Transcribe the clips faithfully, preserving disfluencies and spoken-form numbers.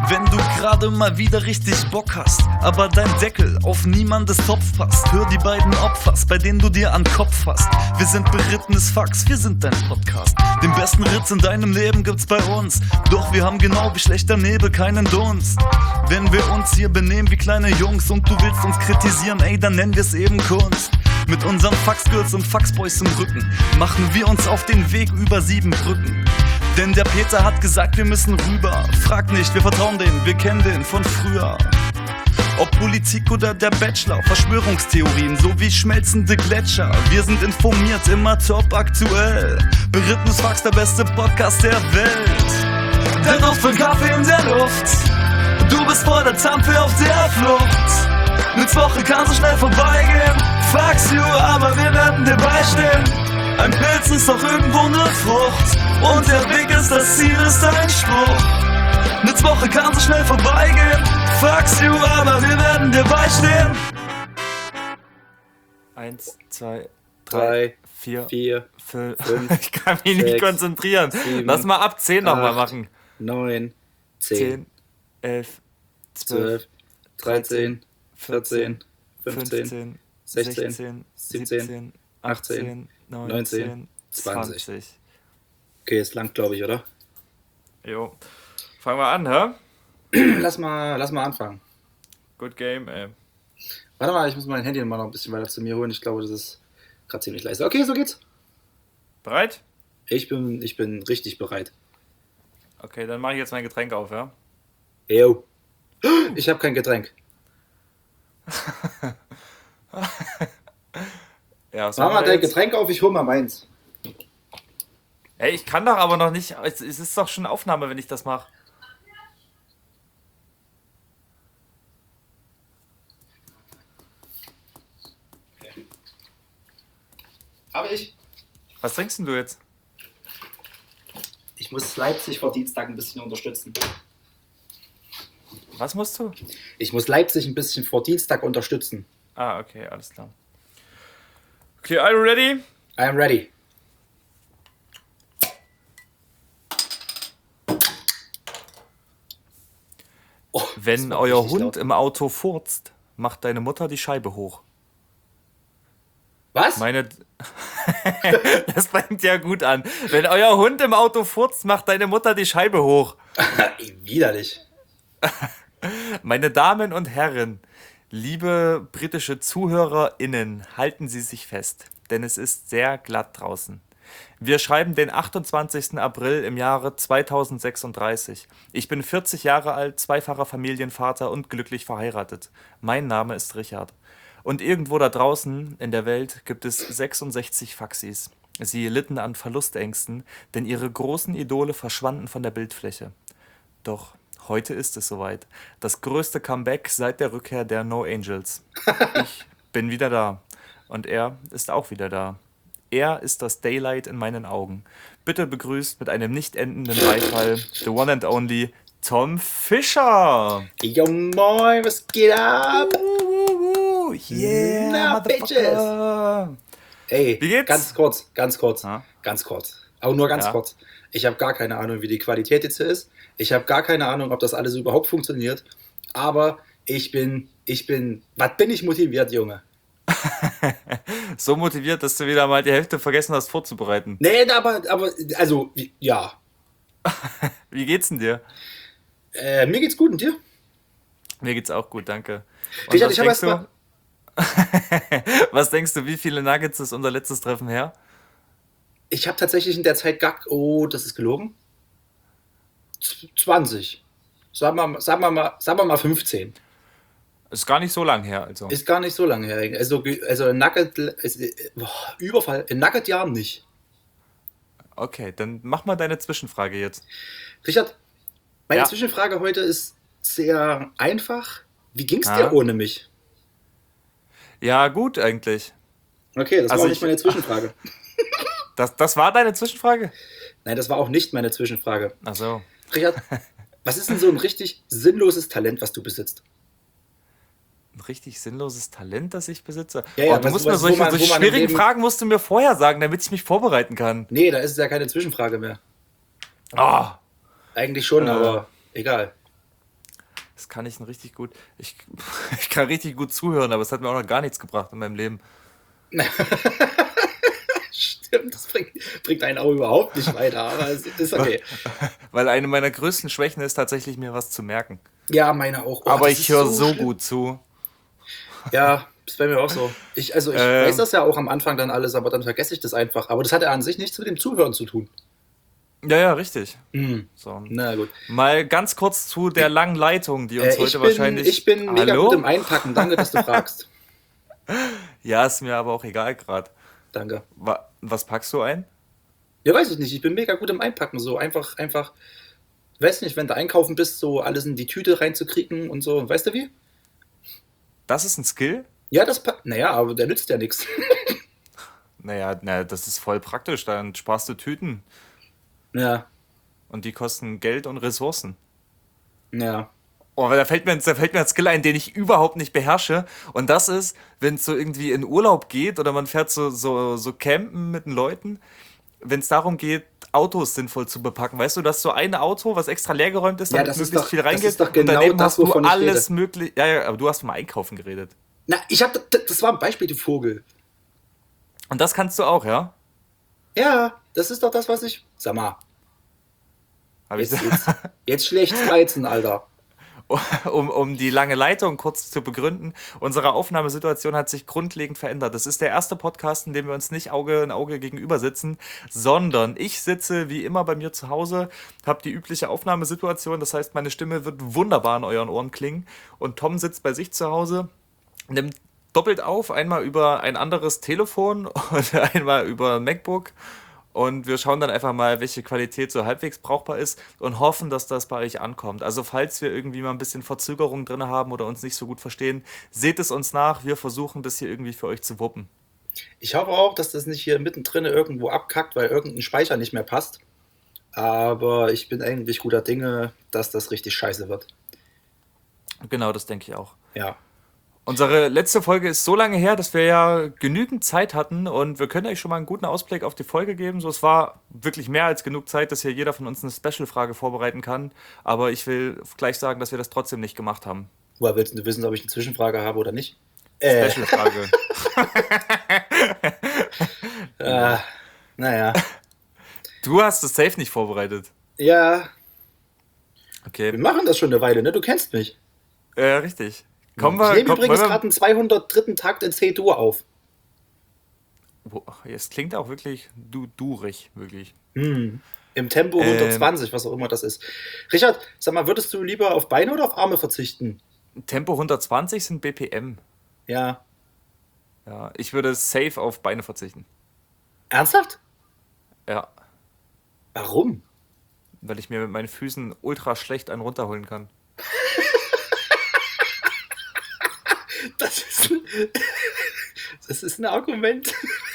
Wenn du gerade mal wieder richtig Bock hast, aber dein Deckel auf niemandes Topf passt, hör die beiden Opfers, bei denen du dir an Kopf fasst. Wir sind berittenes Fax, wir sind dein Podcast. Den besten Ritz in deinem Leben gibt's bei uns, doch wir haben genau wie schlechter Nebel keinen Dunst. Wenn wir uns hier benehmen wie kleine Jungs und du willst uns kritisieren, ey, dann nennen wir's eben Kunst. Mit unseren Faxgirls und Faxboys im Rücken machen wir uns auf den Weg über sieben Brücken. Denn der Peter hat gesagt, wir müssen rüber. Frag nicht, wir vertrauen denen, wir kennen den von früher. Ob Politik oder der Bachelor, Verschwörungstheorien sowie schmelzende Gletscher. Wir sind informiert, immer top aktuell. Berittenes Fax, der beste Podcast der Welt. Der Duft von Kaffee in der Luft. Du bist vor der Zampe auf der Flucht. Nix Woche kann so schnell vorbeigehen. Fax you, aber wir werden dir beistehen. Ein Pilz ist doch irgendwo ne Frucht. Und der Weg ist das Ziel, ist ein Spruch. Nix Woche kann so schnell vorbeigehen. Fax you, aber wir werden dir beistehen. Eins, zwei, Drei, drei, vier, vier, fünf. fünf, Ich kann mich nicht sechs, konzentrieren. sieben, Lass mal ab zehn nochmal acht, machen. neun, zehn, zehn, elf, zwölf, zwölf, dreizehn, vierzehn, fünfzehn, fünfzehn, sechzehn, sechzehn, siebzehn, siebzehn, achtzehn, achtzehn, neunzehn, neunzehn, zwanzig. zwanzig. Okay, ist lang, glaube ich, oder? Jo. Fangen wir an, hä? Lass mal, lass mal anfangen. Good game, ey. Warte mal, ich muss mein Handy mal noch ein bisschen weiter zu mir holen. Ich glaube, das ist gerade ziemlich leise. Okay, so geht's. Bereit? Ich bin, ich bin richtig bereit. Okay, dann mache ich jetzt mein Getränk auf, ja? Yo. Ich habe kein Getränk. Ja, was Mach machen mal wir dein jetzt? Getränk auf, ich hol mal meins. Ey, ich kann doch aber noch nicht. Es es ist doch schon Aufnahme, wenn ich das mache. Habe ich. Was trinkst denn du jetzt? Ich muss Leipzig vor Dienstag ein bisschen unterstützen. Was musst du? Ich muss Leipzig ein bisschen vor Dienstag unterstützen. Ah, okay, alles klar. Okay, are you ready? I am ready. Oh, das Wenn war euer richtig Hund laut. im Auto furzt, macht deine Mutter die Scheibe hoch. Was? Meine. Das fängt ja gut an. Wenn euer Hund im Auto furzt, macht deine Mutter die Scheibe hoch. Widerlich. Meine Damen und Herren, liebe britische ZuhörerInnen, halten Sie sich fest, denn es ist sehr glatt draußen. Wir schreiben den achtundzwanzigsten April im Jahre zweitausendsechsunddreißig. Ich bin vierzig Jahre alt, zweifacher Familienvater und glücklich verheiratet. Mein Name ist Richard. Und irgendwo da draußen in der Welt gibt es sechsundsechzig Faxis. Sie litten an Verlustängsten, denn ihre großen Idole verschwanden von der Bildfläche. Doch heute ist es soweit. Das größte Comeback seit der Rückkehr der No Angels. Ich bin wieder da. Und er ist auch wieder da. Er ist das Daylight in meinen Augen. Bitte begrüßt mit einem nicht endenden Beifall the one and only Tom Fischer. Yo, moin, was geht ab? Uh, yeah, Na, motherfucker. Ey, Wie geht's? ganz kurz, ganz kurz, Ha? ganz kurz. Aber nur ganz Ja. kurz. Ich habe gar keine Ahnung, wie die Qualität jetzt hier ist. Ich habe gar keine Ahnung, ob das alles überhaupt funktioniert. Aber ich bin, ich bin, was bin ich motiviert, Junge? So motiviert, dass du wieder mal die Hälfte vergessen hast vorzubereiten. Nee, aber, aber, also, wie- ja. Wie geht's denn dir? Äh, mir geht's gut und dir? Mir geht's auch gut, danke. Und Richard, was ich habe denkst erst mal, du? Was denkst du, wie viele Nuggets ist unser letztes Treffen her? ich habe tatsächlich in der Zeit gar, oh, das ist gelogen. Z- zwanzig. Sagen wir, sagen wir mal, sagen wir mal fünfzehn. Ist gar nicht so lang her, also. Ist gar nicht so lange her. Also, ge- also ein Nugget, ist, äh, boah, Überfall, in Nugget-Jahren nicht. Okay, dann mach mal deine Zwischenfrage jetzt. Richard, meine Ja. Zwischenfrage heute ist sehr einfach. Wie ging's Ah. dir ohne mich? Ja, gut eigentlich. Okay, das Also war auch nicht ich- meine Zwischenfrage. Das, das war deine Zwischenfrage? Nein, das war auch nicht meine Zwischenfrage. Ach so. Richard, was ist denn so ein richtig sinnloses Talent, was du besitzt? Ein richtig sinnloses Talent, das ich besitze. Ja, ja, oh, du was- musst mir was- wo solche, man- solche wo man im schwierigen Leben- Fragen musst du mir vorher sagen, damit ich mich vorbereiten kann. Nee, da ist es ja keine Zwischenfrage mehr. Oh, Eigentlich schon, Äh. aber egal. Das kann ich ein richtig gut. Ich, ich kann richtig gut zuhören, aber es hat mir auch noch gar nichts gebracht in meinem Leben. Stimmt, das bringt, bringt einen auch überhaupt nicht weiter, aber es ist okay. Weil eine meiner größten Schwächen ist tatsächlich, mir was zu merken. Ja, meine auch. Oh, aber das ich ist höre so schlimm. gut zu. Ja, das bei mir auch so. Ich, also ich Ähm. weiß das ja auch am Anfang dann alles, aber dann vergesse ich das einfach. Aber das hat ja an sich nichts mit dem Zuhören zu tun. Ja, ja, richtig. Hm. So. Na gut. Mal ganz kurz zu der langen Leitung, die uns Äh, ich, heute bin, wahrscheinlich. ich bin mega Hallo? gut im Einpacken. Danke, dass du fragst. Ja, ist mir aber auch egal gerade. Danke. Wa was packst du ein? Ja, weiß ich nicht. Ich bin mega gut im Einpacken. So einfach, einfach, weiß nicht, wenn du einkaufen bist, so alles in die Tüte reinzukriegen und so. Weißt du wie? Das ist ein Skill? Ja, das pa- Naja, aber der nützt ja nichts. Naja, na, das ist voll praktisch. Dann sparst du Tüten Ja, und die kosten Geld und Ressourcen. ja. Oh, aber da fällt mir, da fällt mir ein Skill ein, den ich überhaupt nicht beherrsche. Und das ist, wenn es so irgendwie in Urlaub geht oder man fährt so, so, so campen mit den Leuten, wenn es darum geht, Autos sinnvoll zu bepacken. Weißt du, dass so ein Auto, was extra leergeräumt ist, Ja, damit das ist möglichst doch- viel das reingeht. ist doch und genau daneben das, hast du wovon ich alles rede. möglich. Ja, ja, aber du hast vom Einkaufen geredet. Na, ich hab, das, das war ein Beispiel, du Vogel. Und das kannst du auch, ja? Ja, das ist doch das, was ich. Sag mal, Hab ich jetzt, jetzt, jetzt schlecht reizen, Alter. um, um die lange Leitung kurz zu begründen, unsere Aufnahmesituation hat sich grundlegend verändert. Das ist der erste Podcast, in dem wir uns nicht Auge in Auge gegenüber sitzen, sondern ich sitze wie immer bei mir zu Hause, habe die übliche Aufnahmesituation, das heißt, meine Stimme wird wunderbar in euren Ohren klingen und Tom sitzt bei sich zu Hause, nimmt doppelt auf, einmal über ein anderes Telefon und einmal über MacBook. Und wir schauen dann einfach mal, welche Qualität so halbwegs brauchbar ist und hoffen, dass das bei euch ankommt. Also falls wir irgendwie mal ein bisschen Verzögerung drin haben oder uns nicht so gut verstehen, seht es uns nach. Wir versuchen das hier irgendwie für euch zu wuppen. Ich hoffe auch, dass das nicht hier mittendrin irgendwo abkackt, weil irgendein Speicher nicht mehr passt. Aber ich bin eigentlich guter Dinge, dass das richtig scheiße wird. Genau, das denke ich auch. Ja. Unsere letzte Folge ist so lange her, dass wir ja genügend Zeit hatten und wir können euch schon mal einen guten Ausblick auf die Folge geben. So, es war wirklich mehr als genug Zeit, dass hier jeder von uns eine Special-Frage vorbereiten kann. Aber ich will gleich sagen, dass wir das trotzdem nicht gemacht haben. Woher willst du wissen, ob ich eine Zwischenfrage habe oder nicht? Äh, Special-Frage. äh, naja. Du hast es safe nicht vorbereitet. Ja, wir Okay, machen das schon eine Weile, ne? Du kennst mich. äh, richtig. Kommen wir, ich nehme komm, übrigens wollen wir- gerade einen zweihundertdritten Takt in C-Dur auf. Wo- Es klingt auch wirklich du durig, wirklich. Hm. Im Tempo Ähm. hundertzwanzig, was auch immer das ist. Richard, sag mal, würdest du lieber auf Beine oder auf Arme verzichten? Tempo hundertzwanzig sind B P M. Ja. Ja, ich würde safe auf Beine verzichten. Ernsthaft? Ja, Warum? weil ich mir mit meinen Füßen ultra schlecht einen runterholen kann. Das ist ein, das ist ein Argument.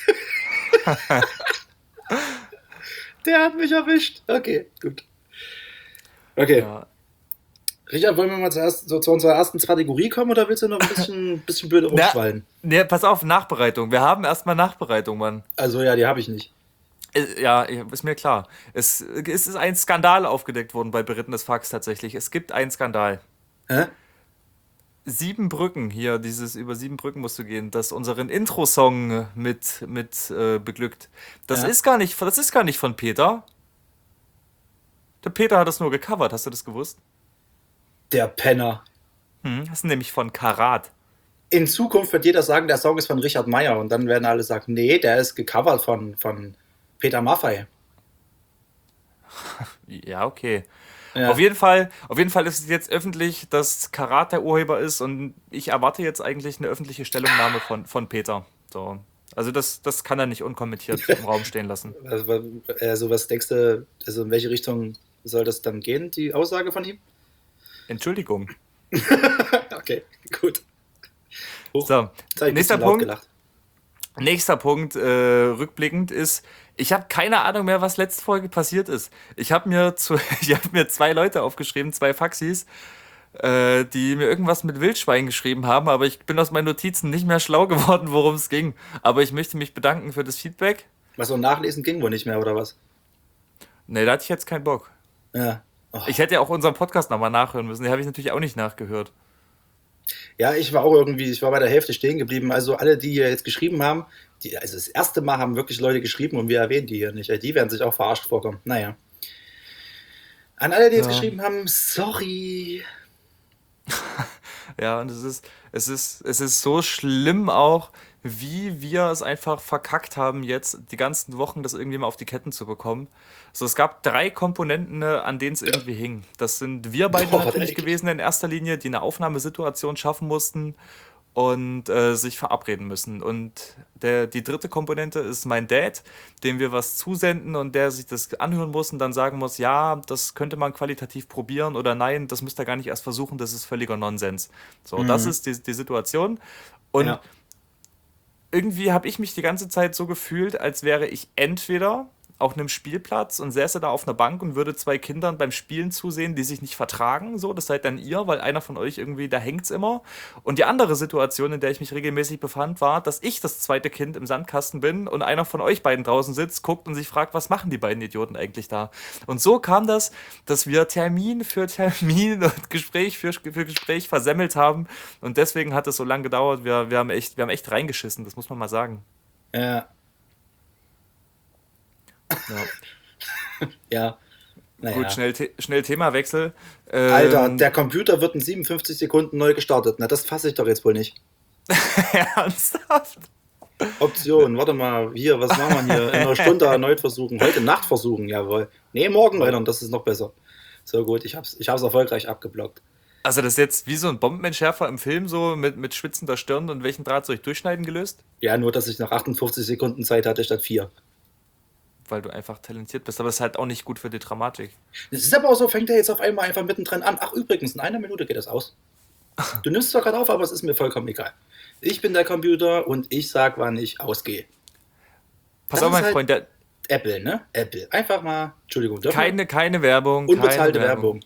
Der hat mich erwischt. Okay, gut. Okay. Ja. Richard, wollen wir mal zuerst so zu unserer ersten Kategorie kommen oder willst du noch ein bisschen, bisschen blöde Na, rumschwallen? ne, pass auf, Nachbereitung. Wir haben erstmal Nachbereitung, Mann. Also ja, die habe ich nicht. Äh, Ja, ist mir klar. Es, es ist ein Skandal aufgedeckt worden bei Berittenes Fax tatsächlich. Es gibt einen Skandal. Hä? Sieben Brücken, hier, dieses über sieben Brücken musst du gehen, das unseren Intro-Song mit, mit äh, beglückt. Das Ja. ist gar nicht, das ist gar nicht von Peter. Der Peter hat das nur gecovert, hast du das gewusst? Der Penner. Hm, das ist nämlich von Karat. In Zukunft wird jeder sagen, der Song ist von Richard Meyer und dann werden alle sagen, nee, der ist gecovert von, von Peter Maffay. Ja, okay. Ja. Auf jeden Fall, auf jeden Fall ist es jetzt öffentlich, dass Karat der Urheber ist und ich erwarte jetzt eigentlich eine öffentliche Stellungnahme von, von Peter. So. Also das, das kann er nicht unkommentiert im Raum stehen lassen. Also, also was denkst du, also in welche Richtung soll das dann gehen, die Aussage von ihm? Entschuldigung. Okay, gut. Huch, So, jetzt hab ich ein nächster bisschen laut Punkt. gelacht. Nächster Punkt, äh, rückblickend ist, ich habe keine Ahnung mehr, was letzte Folge passiert ist. Ich habe mir, zu, ich hab mir zwei Leute aufgeschrieben, zwei Faxis, äh, die mir irgendwas mit Wildschwein geschrieben haben, aber ich bin aus meinen Notizen nicht mehr schlau geworden, worum es ging. Aber ich möchte mich bedanken für das Feedback. Was so nachlesen ging wohl nicht mehr, oder was? Ne, da hatte ich jetzt keinen Bock. Ja, Ich hätte ja auch unseren Podcast nochmal nachhören müssen. Den habe ich natürlich auch nicht nachgehört. Ja, ich war auch irgendwie, ich war bei der Hälfte stehen geblieben. Also alle, die hier jetzt geschrieben haben, die, also das erste Mal haben wirklich Leute geschrieben und wir erwähnen die hier nicht. Die werden sich auch verarscht vorkommen. Naja. An alle, die jetzt Ja. geschrieben haben, sorry. Ja, und es ist, es ist, es ist so schlimm auch, wie wir es einfach verkackt haben, jetzt die ganzen Wochen das irgendwie mal auf die Ketten zu bekommen. So, es gab drei Komponenten, ne, an denen es irgendwie hing. Das sind wir beide Boah, natürlich echt? gewesen in erster Linie, die eine Aufnahmesituation schaffen mussten und äh, sich verabreden müssen. Und der, die dritte Komponente ist mein Dad, dem wir was zusenden und der sich das anhören muss und dann sagen muss, ja, das könnte man qualitativ probieren oder nein, das müsst ihr gar nicht erst versuchen, das ist völliger Nonsens. So, das ist die, die Situation. Und Ja. irgendwie habe ich mich die ganze Zeit so gefühlt, als wäre ich entweder auf einem Spielplatz und säße da auf einer Bank und würde zwei Kindern beim Spielen zusehen, die sich nicht vertragen. So, das seid dann ihr, weil einer von euch irgendwie, da hängt's immer. Und die andere Situation, in der ich mich regelmäßig befand, war, dass ich das zweite Kind im Sandkasten bin und einer von euch beiden draußen sitzt, guckt und sich fragt, was machen die beiden Idioten eigentlich da? Und so kam das, dass wir Termin für Termin und Gespräch für, für Gespräch versemmelt haben. Und deswegen hat es so lange gedauert. Wir, wir, haben echt, wir haben echt reingeschissen, das muss man mal sagen. Ja. Ja. Ja. Naja. Gut, schnell, The schnell Themawechsel. Ähm, Alter, der Computer wird in siebenundfünfzig Sekunden neu gestartet. Na, das fasse ich doch jetzt wohl nicht. Ernsthaft? Option, warte mal, hier, was machen wir hier? In einer Stunde erneut versuchen. Heute Nacht versuchen, jawohl. Nee, morgen weiter und das ist noch besser. So gut, ich hab's, ich hab's erfolgreich abgeblockt. Also das ist jetzt wie so ein Bombenentschärfer im Film, so mit, mit schwitzender Stirn und welchen Draht soll ich durchschneiden gelöst? Ja, nur, dass ich noch achtundfünfzig Sekunden Zeit hatte statt vier. Weil du einfach talentiert bist, aber das ist halt auch nicht gut für die Dramatik. Das ist aber auch so, fängt er jetzt auf einmal einfach mittendrin an. Ach, übrigens, in einer Minute geht das aus. Du nimmst zwar gerade auf, aber es ist mir vollkommen egal. Ich bin der Computer und ich sag, wann ich ausgehe. Pass Das auf, mein ist halt Freund, der, Apple, ne? Apple. Einfach mal, Entschuldigung, dürfen wir? keine, keine Werbung. Unbezahlte keine Werbung.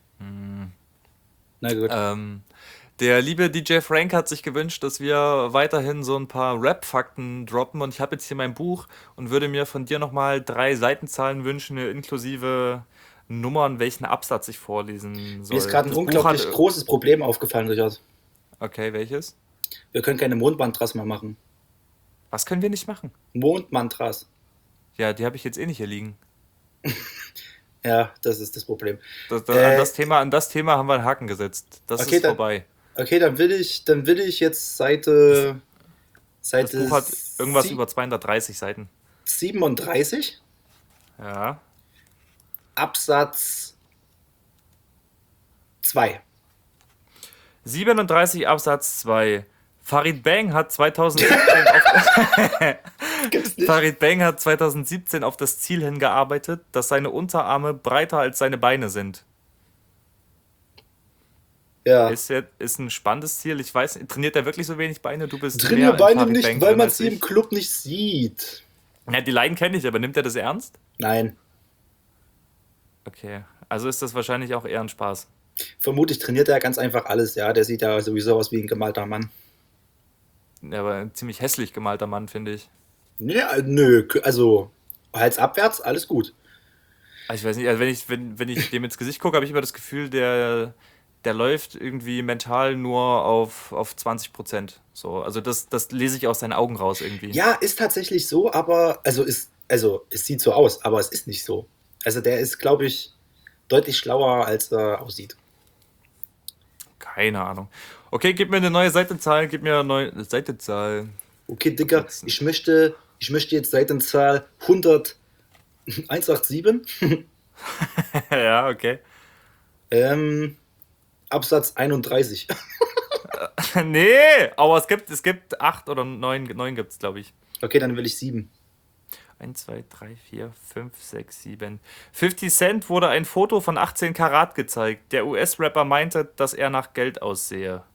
Na gut. Ähm, der liebe D J Frank hat sich gewünscht, dass wir weiterhin so ein paar Rap-Fakten droppen und ich habe jetzt hier mein Buch und würde mir von dir nochmal drei Seitenzahlen wünschen, inklusive Nummern, welchen Absatz ich vorlesen soll. Mir ist gerade ein Das Buch unglaublich hat- großes Problem aufgefallen, Richard. Okay, welches? Wir können keine Mondmantras mehr machen. Was können wir nicht machen? Mondmantras. Ja, die habe ich jetzt eh nicht hier liegen. Ja, das ist das Problem. Das, das, Äh, an, das Thema, an das Thema haben wir einen Haken gesetzt. Das Okay, ist dann- vorbei. Okay, dann will ich, dann will ich jetzt Seite, Das Seite Buch hat irgendwas sie- über zweihundertdreißig Seiten. siebenunddreißig, Ja. Absatz zwei. siebenunddreißig Absatz zwei. Farid Bang hat zweitausendsiebzehn auf, Gibt's nicht. Farid Bang hat zweitausendsiebzehn auf das Ziel hingearbeitet, dass seine Unterarme breiter als seine Beine sind. Ja. Ist, ja, ist ein spannendes Ziel. Ich weiß, trainiert er wirklich so wenig Beine? Du bist Trainiere mehr in Beine Farid nicht, Bang weil drin man als sie im ich. Club nicht sieht. Ja, die Leiden kenne ich, aber nimmt er das ernst? Nein. Okay, also ist das wahrscheinlich auch eher ein Spaß. Vermutlich trainiert er ganz einfach alles, ja. Der sieht ja sowieso aus wie ein gemalter Mann. Ja, aber ein ziemlich hässlich gemalter Mann, finde ich. Ja, nö, also Hals abwärts, alles gut. Also ich weiß nicht, also wenn ich, wenn, wenn ich dem ins Gesicht gucke, habe ich immer das Gefühl, der, der läuft irgendwie mental nur auf, auf zwanzig Prozent. So, also das, das lese ich aus seinen Augen raus irgendwie. Ja, ist tatsächlich so, aber, also ist, also es sieht so aus, aber es ist nicht so. Also der ist, glaube ich, deutlich schlauer, als er aussieht. Keine Ahnung. Okay, gib mir eine neue Seitenzahl, gib mir eine neue Seitenzahl. Okay, Dicker, ich möchte, ich möchte jetzt Seitenzahl hundert hundertsiebenundachtzig, Ja, okay. ähm, Absatz einunddreißig. Nee, aber es gibt, es gibt acht oder neun, neun gibt es, glaube ich. Okay, dann will ich sieben. eins, zwei, drei, vier, fünf, sechs, sieben. fünfzig Cent wurde ein Foto von achtzehn Karat gezeigt. Der U S-Rapper meinte, dass er nach Geld aussehe.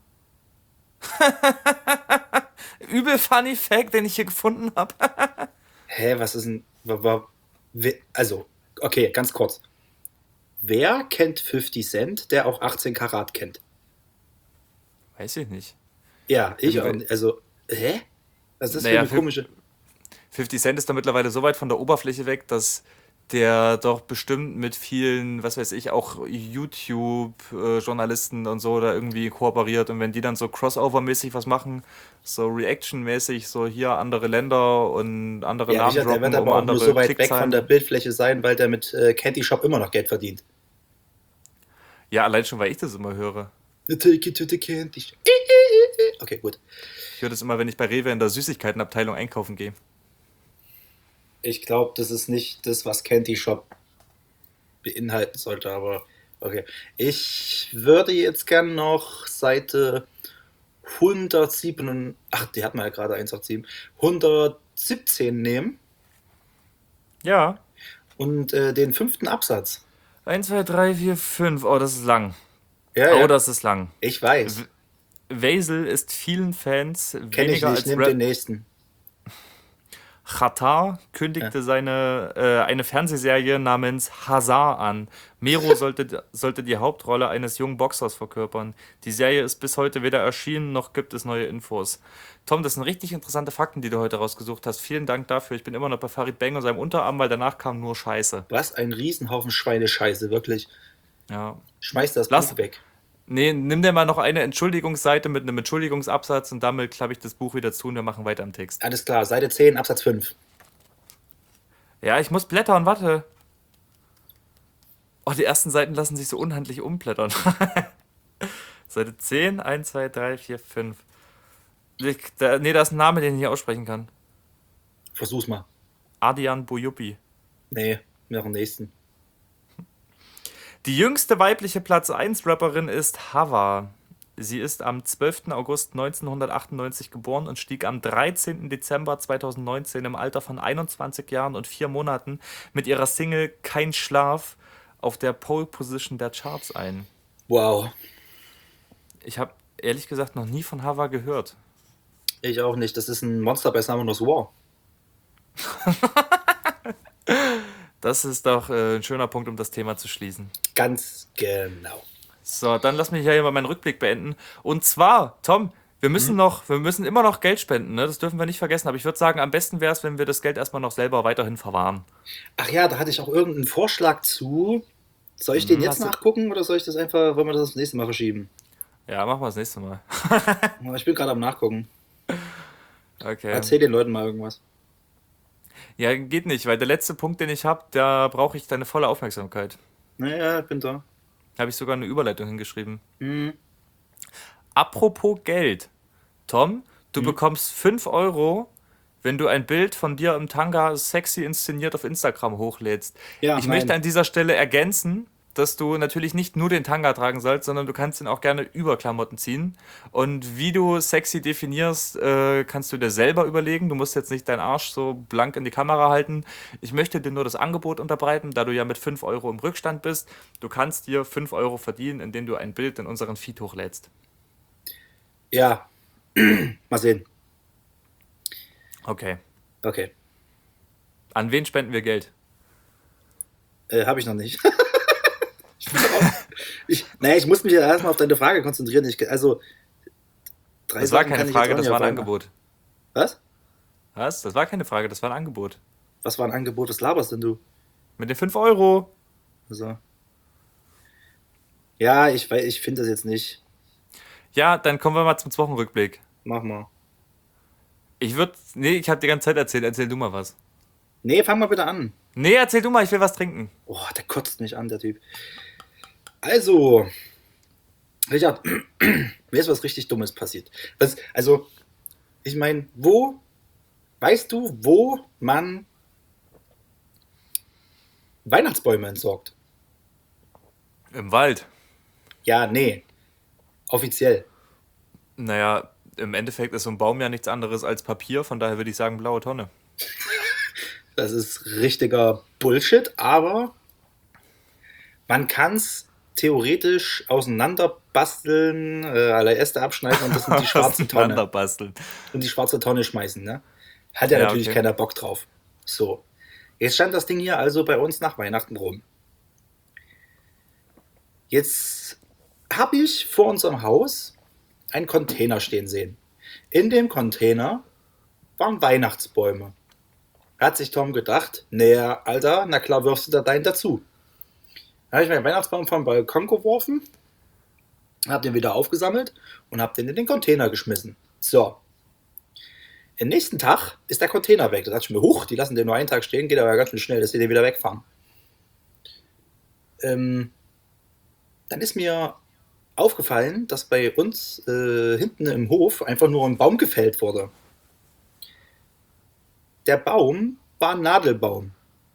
Übel funny Fact, den ich hier gefunden habe. Hä, was ist denn, wa- wa- we- also, okay, ganz kurz. Wer kennt fünfzig Cent, der auch achtzehn Karat kennt? Weiß ich nicht. Ja, ich Also, auch. nicht. Also, hä? Was ist das Naja, für eine fün- komische... fünfzig Cent ist da mittlerweile so weit von der Oberfläche weg, dass der doch bestimmt mit vielen, was weiß ich, auch YouTube-Journalisten und so da irgendwie kooperiert. Und wenn die dann so Crossover-mäßig was machen, so Reaction-mäßig, so hier andere Länder und andere Ja, Namen Richard, der droppen, wird um aber auch nur andere so weit weg Klickzahlen. von der Bildfläche sein, weil der mit äh, Candy Shop immer noch Geld verdient. Ja, allein schon, weil ich das immer höre. Take it to the Candy Shop. Okay, gut. Ich höre das immer, wenn ich bei Rewe in der Süßigkeitenabteilung einkaufen gehe. Ich glaube, das ist nicht das, was Candy Shop beinhalten sollte, aber okay. Ich würde jetzt gern noch Seite hundertsieben, ach, die hat man ja gerade hundertsieben, hundertsiebzehn nehmen Ja. und äh, den fünften Absatz. eins, zwei, drei, vier, fünf. Oh, das ist lang. Ja, Oh, ja, das ist lang. ich weiß. Vasil ist vielen Fans Kenne ich weniger nicht, als nimm Rap. den nächsten. Qatar kündigte seine, äh, eine Fernsehserie namens Hazar an. Mero sollte, sollte die Hauptrolle eines jungen Boxers verkörpern. Die Serie ist bis heute weder erschienen, noch gibt es neue Infos. Tom, das sind richtig interessante Fakten, die du heute rausgesucht hast. Vielen Dank dafür. Ich bin immer noch bei Farid Bang und seinem Unterarm, weil danach kam nur Scheiße. Was ein Riesenhaufen Schweinescheiße, wirklich. Ja. Schmeiß das Lass- Buch weg. Nee, nimm dir mal noch eine Entschuldigungsseite mit einem Entschuldigungsabsatz und damit klappe ich das Buch wieder zu und wir machen weiter im Text. Alles klar, Seite zehn, Absatz fünf. Ja, ich muss blättern, warte. Oh, die ersten Seiten lassen sich so unhandlich umblättern. Seite zehn, eins, zwei, drei, vier, fünf. Ich, da, nee, da ist ein Name, den ich nicht aussprechen kann. Versuch's mal. Adian Boyupi. Nee, noch den nächsten. Die jüngste weibliche Platz eins Rapperin ist Hava. Sie ist am zwölften August neunzehnhundertachtundneunzig geboren und stieg am dreizehnten Dezember zweitausendneunzehn im Alter von einundzwanzig Jahren und vier Monaten mit ihrer Single Kein Schlaf auf der Pole Position der Charts ein. Wow. Ich habe ehrlich gesagt noch nie von Hava gehört. Ich auch nicht. Das ist ein Monster bei Summoners War. Das ist doch äh, ein schöner Punkt, um das Thema zu schließen. Ganz genau. So, dann lass mich hier mal meinen Rückblick beenden. Und zwar, Tom, wir müssen noch, wir müssen immer noch Geld spenden, ne? Das dürfen wir nicht vergessen. Aber ich würde sagen, am besten wäre es, wenn wir das Geld erstmal noch selber weiterhin verwahren. Ach ja, da hatte ich auch irgendeinen Vorschlag zu. Soll ich den Mhm, jetzt hast du- nachgucken oder soll ich das einfach, wollen wir das das nächste Mal verschieben? Ja, machen wir das nächste Mal. Ich bin gerade am Nachgucken. Okay. Erzähl den Leuten mal irgendwas. Ja, geht nicht, weil der letzte Punkt, den ich habe, da brauche ich deine volle Aufmerksamkeit. Naja, ich bin da. Da habe ich sogar eine Überleitung hingeschrieben. Hm. Apropos Geld. Tom, du Mhm. bekommst fünf Euro, wenn du ein Bild von dir im Tanga sexy inszeniert auf Instagram hochlädst. Ja, ich nein. möchte an dieser Stelle ergänzen, dass du natürlich nicht nur den Tanga tragen sollst, sondern du kannst ihn auch gerne über Klamotten ziehen. Und wie du sexy definierst, äh, kannst du dir selber überlegen. Du musst jetzt nicht deinen Arsch so blank in die Kamera halten. Ich möchte dir nur das Angebot unterbreiten, da du ja mit fünf Euro im Rückstand bist. Du kannst dir fünf Euro verdienen, indem du ein Bild in unseren Feed hochlädst. Ja. Mal sehen. Okay. Okay. An wen spenden wir Geld? Äh, Habe ich noch nicht. ich, bin auch, ich, naja, ich muss mich ja erstmal auf deine Frage konzentrieren. Ich, also, drei Das war Sachen keine kann ich Frage, jetzt auch das nicht war ein auf einmal. Angebot. Was? Was? Das war keine Frage, das war ein Angebot. Was war ein Angebot? Was laberst denn du? Mit den fünf Euro. Also. Ja, ich, weiß- ich finde das jetzt nicht. Ja, dann kommen wir mal zum Wochenrückblick. Mach mal. Ich würde. Nee, ich habe die ganze Zeit erzählt. Erzähl du mal was. Nee, fang mal bitte an. Nee, erzähl du mal, ich will was trinken. Oh, der kotzt mich an, der Typ. Also, Richard, mir ist was richtig Dummes passiert. Was, also, ich meine, wo, weißt du, wo man Weihnachtsbäume entsorgt? Im Wald. Ja, nee. Offiziell. Naja, im Endeffekt ist so ein Baum ja nichts anderes als Papier, von daher würde ich sagen blaue Tonne. Das ist richtiger Bullshit, aber man kann es theoretisch auseinanderbasteln, äh, alle Äste abschneiden und das in die schwarze Tonne. Auseinanderbasteln. in die schwarze Tonne schmeißen, ne? Hat ja, Ja, natürlich okay. keiner Bock drauf. So. Jetzt stand das Ding hier also bei uns nach Weihnachten rum. Jetzt habe ich vor unserem Haus einen Container stehen sehen. In dem Container waren Weihnachtsbäume. Hat sich Tom gedacht, naja, Alter, na klar wirfst du da deinen dazu. Dann habe ich meinen Weihnachtsbaum vom Balkon geworfen, habe den wieder aufgesammelt und habe den in den Container geschmissen. So. Am nächsten Tag ist der Container weg. Da dachte ich mir, huch, die lassen den nur einen Tag stehen, geht aber ganz schön schnell, dass die den wieder wegfahren. Ähm, dann ist mir aufgefallen, dass bei uns äh, hinten im Hof einfach nur ein Baum gefällt wurde. Der Baum war ein Nadelbaum.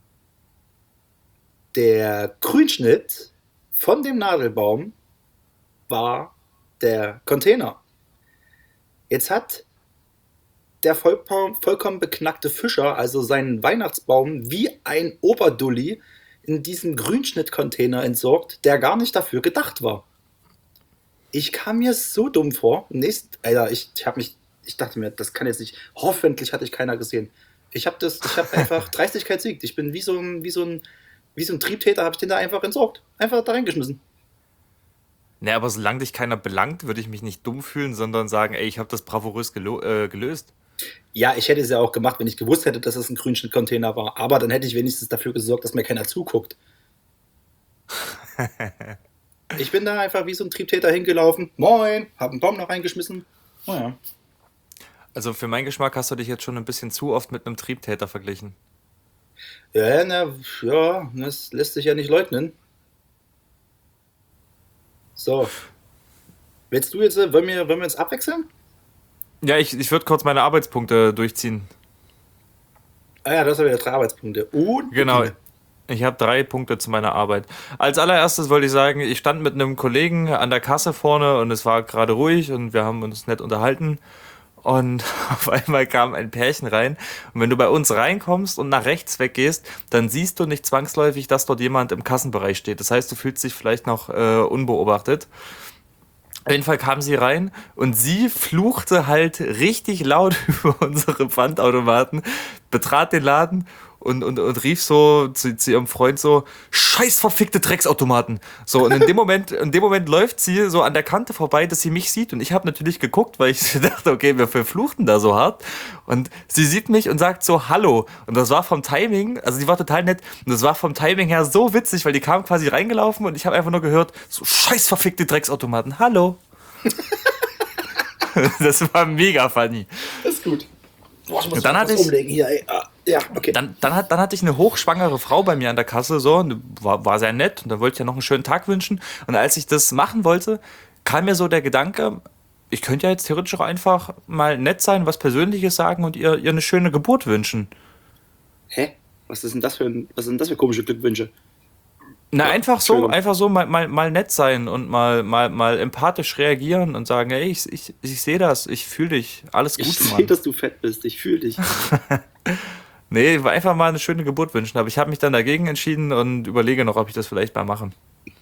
Der Grünschnitt von dem Nadelbaum war der Container. Jetzt hat der vollkommen, vollkommen beknackte Fischer also seinen Weihnachtsbaum wie ein Oberdulli in diesem Grünschnitt-Container entsorgt, der gar nicht dafür gedacht war. Ich kam mir so dumm vor. Nächst, Alter, ich, ich habe mich, ich dachte mir, das kann jetzt nicht. Hoffentlich hatte ich keiner gesehen. Ich habe das, ich habe einfach Dreistigkeit siegt. Ich bin wie so ein, wie so ein, wie so ein Triebtäter, habe ich den da einfach entsorgt, einfach da reingeschmissen. Ne, aber solange dich keiner belangt, würde ich mich nicht dumm fühlen, sondern sagen, ey, ich habe das bravourös gelo- äh, gelöst. Ja, ich hätte es ja auch gemacht, wenn ich gewusst hätte, dass es ein Grünschnitt-Container war. Aber dann hätte ich wenigstens dafür gesorgt, dass mir keiner zuguckt. Ich bin da einfach wie so ein Triebtäter hingelaufen. Moin, hab einen Baum noch reingeschmissen. Oh ja. Also für meinen Geschmack hast du dich jetzt schon ein bisschen zu oft mit einem Triebtäter verglichen. Ja, na, ja, das lässt sich ja nicht leugnen. So. Willst du jetzt, äh, wollen wir, wollen wir uns abwechseln? Ja, ich, ich würde kurz meine Arbeitspunkte durchziehen. Ah ja, das sind wieder drei Arbeitspunkte. Und Genau. Ich habe drei Punkte zu meiner Arbeit. Als allererstes wollte ich sagen, ich stand mit einem Kollegen an der Kasse vorne und es war gerade ruhig und wir haben uns nett unterhalten. Und auf einmal kam ein Pärchen rein. Und wenn du bei uns reinkommst und nach rechts weggehst, dann siehst du nicht zwangsläufig, dass dort jemand im Kassenbereich steht. Das heißt, du fühlst dich vielleicht noch äh, unbeobachtet. Auf jeden Fall kam sie rein und sie fluchte halt richtig laut über unsere Pfandautomaten, betrat den Laden und, und, und rief so zu, zu ihrem Freund so, scheiß verfickte Drecksautomaten. So, und in dem Moment, in dem Moment läuft sie so an der Kante vorbei, dass sie mich sieht und ich habe natürlich geguckt, weil ich dachte, okay, wir verfluchten da so hart. Und sie sieht mich und sagt so, hallo. Und das war vom Timing, also die war total nett und das war vom Timing her so witzig, weil die kam quasi reingelaufen und ich habe einfach nur gehört, so scheiß verfickte Drecksautomaten, hallo. Das war mega funny. Das ist gut. Boah, ich muss Und dann was hatte ich- umlegen hier, ey. Ah, ja, okay. Dann, dann, hat, dann hatte ich eine hochschwangere Frau bei mir an der Kasse, so, und war, war sehr nett. Und da wollte ich ja noch einen schönen Tag wünschen. Und als ich das machen wollte, kam mir so der Gedanke, ich könnte ja jetzt theoretisch auch einfach mal nett sein, was Persönliches sagen und ihr, ihr eine schöne Geburt wünschen. Hä? Was ist denn das für ein, was sind das für komische Glückwünsche? Na, einfach so, Entschuldigung. einfach so mal, mal, mal nett sein und mal, mal, mal empathisch reagieren und sagen, ey, ich, ich, ich sehe das, ich fühle dich, alles Ich gut, sehe, Mann. dass du fett bist. Ich fühle dich. Nee, einfach mal eine schöne Geburt wünschen. Aber ich habe mich dann dagegen entschieden und überlege noch, ob ich das vielleicht mal mache.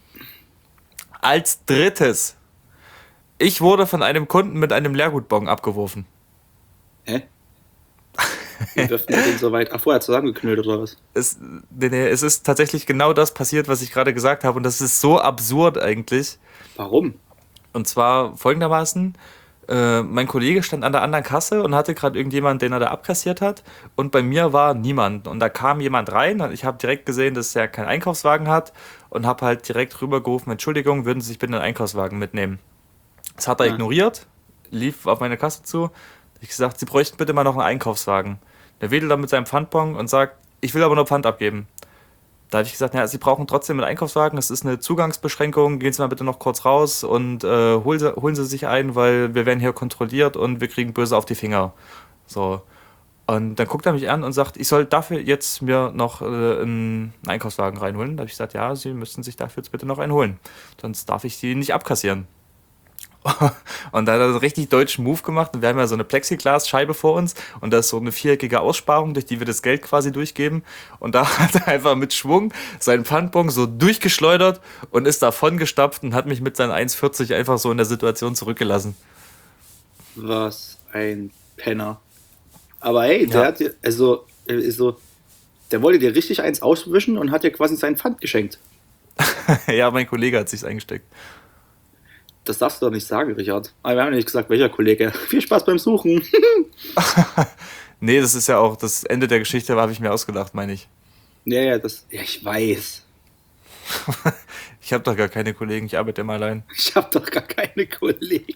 Als drittes. Ich wurde von einem Kunden mit einem Leergutbon abgeworfen. Hä? Wie wirft man den so weit? Ach, vorher zusammengeknüllt oder was? Es, nee, nee, es ist tatsächlich genau das passiert, was ich gerade gesagt habe. Und das ist so absurd eigentlich. Warum? Und zwar folgendermaßen. Äh, mein Kollege stand an der anderen Kasse und hatte gerade irgendjemand, den er da abkassiert hat. Und bei mir war niemand. Und da kam jemand rein und ich habe direkt gesehen, dass er keinen Einkaufswagen hat und habe halt direkt rübergerufen, Entschuldigung, würden Sie sich bitte einen Einkaufswagen mitnehmen? Das hat er Ja. ignoriert, lief auf meine Kasse zu. Ich gesagt, Sie bräuchten bitte mal noch einen Einkaufswagen. Der wedelt dann mit seinem Pfandbon und sagt, ich will aber nur Pfand abgeben. Da habe ich gesagt, ja, Sie brauchen trotzdem einen Einkaufswagen, das ist eine Zugangsbeschränkung, gehen Sie mal bitte noch kurz raus und äh, holen, Sie, holen Sie sich ein, weil wir werden hier kontrolliert und wir kriegen böse auf die Finger. So. Und dann guckt er mich an und sagt, ich soll dafür jetzt mir noch äh, einen Einkaufswagen reinholen. Da habe ich gesagt, ja, Sie müssten sich dafür jetzt bitte noch einen holen. Sonst darf ich Sie nicht abkassieren. Und da hat er so einen richtig deutschen Move gemacht und wir haben ja so eine Plexiglasscheibe vor uns und da ist so eine viereckige Aussparung, durch die wir das Geld quasi durchgeben und da hat er einfach mit Schwung seinen Pfandbon so durchgeschleudert und ist davon gestapft und hat mich mit seinen eins vierzig einfach so in der Situation zurückgelassen. Was ein Penner. Aber hey, der Ja. hat dir, also, äh, ist so, der wollte dir richtig eins auswischen und hat dir quasi seinen Pfand geschenkt. Ja, mein Kollege hat sich's eingesteckt. Das darfst du doch nicht sagen, Richard. Aber wir haben ja nicht gesagt, welcher Kollege. Viel Spaß beim Suchen. Nee, das ist ja auch das Ende der Geschichte, habe ich mir ausgedacht, meine ich. Ja, ja, das, ja, ich weiß. Ich habe doch gar keine Kollegen, ich arbeite immer allein. Ich habe doch gar keine Kollegen.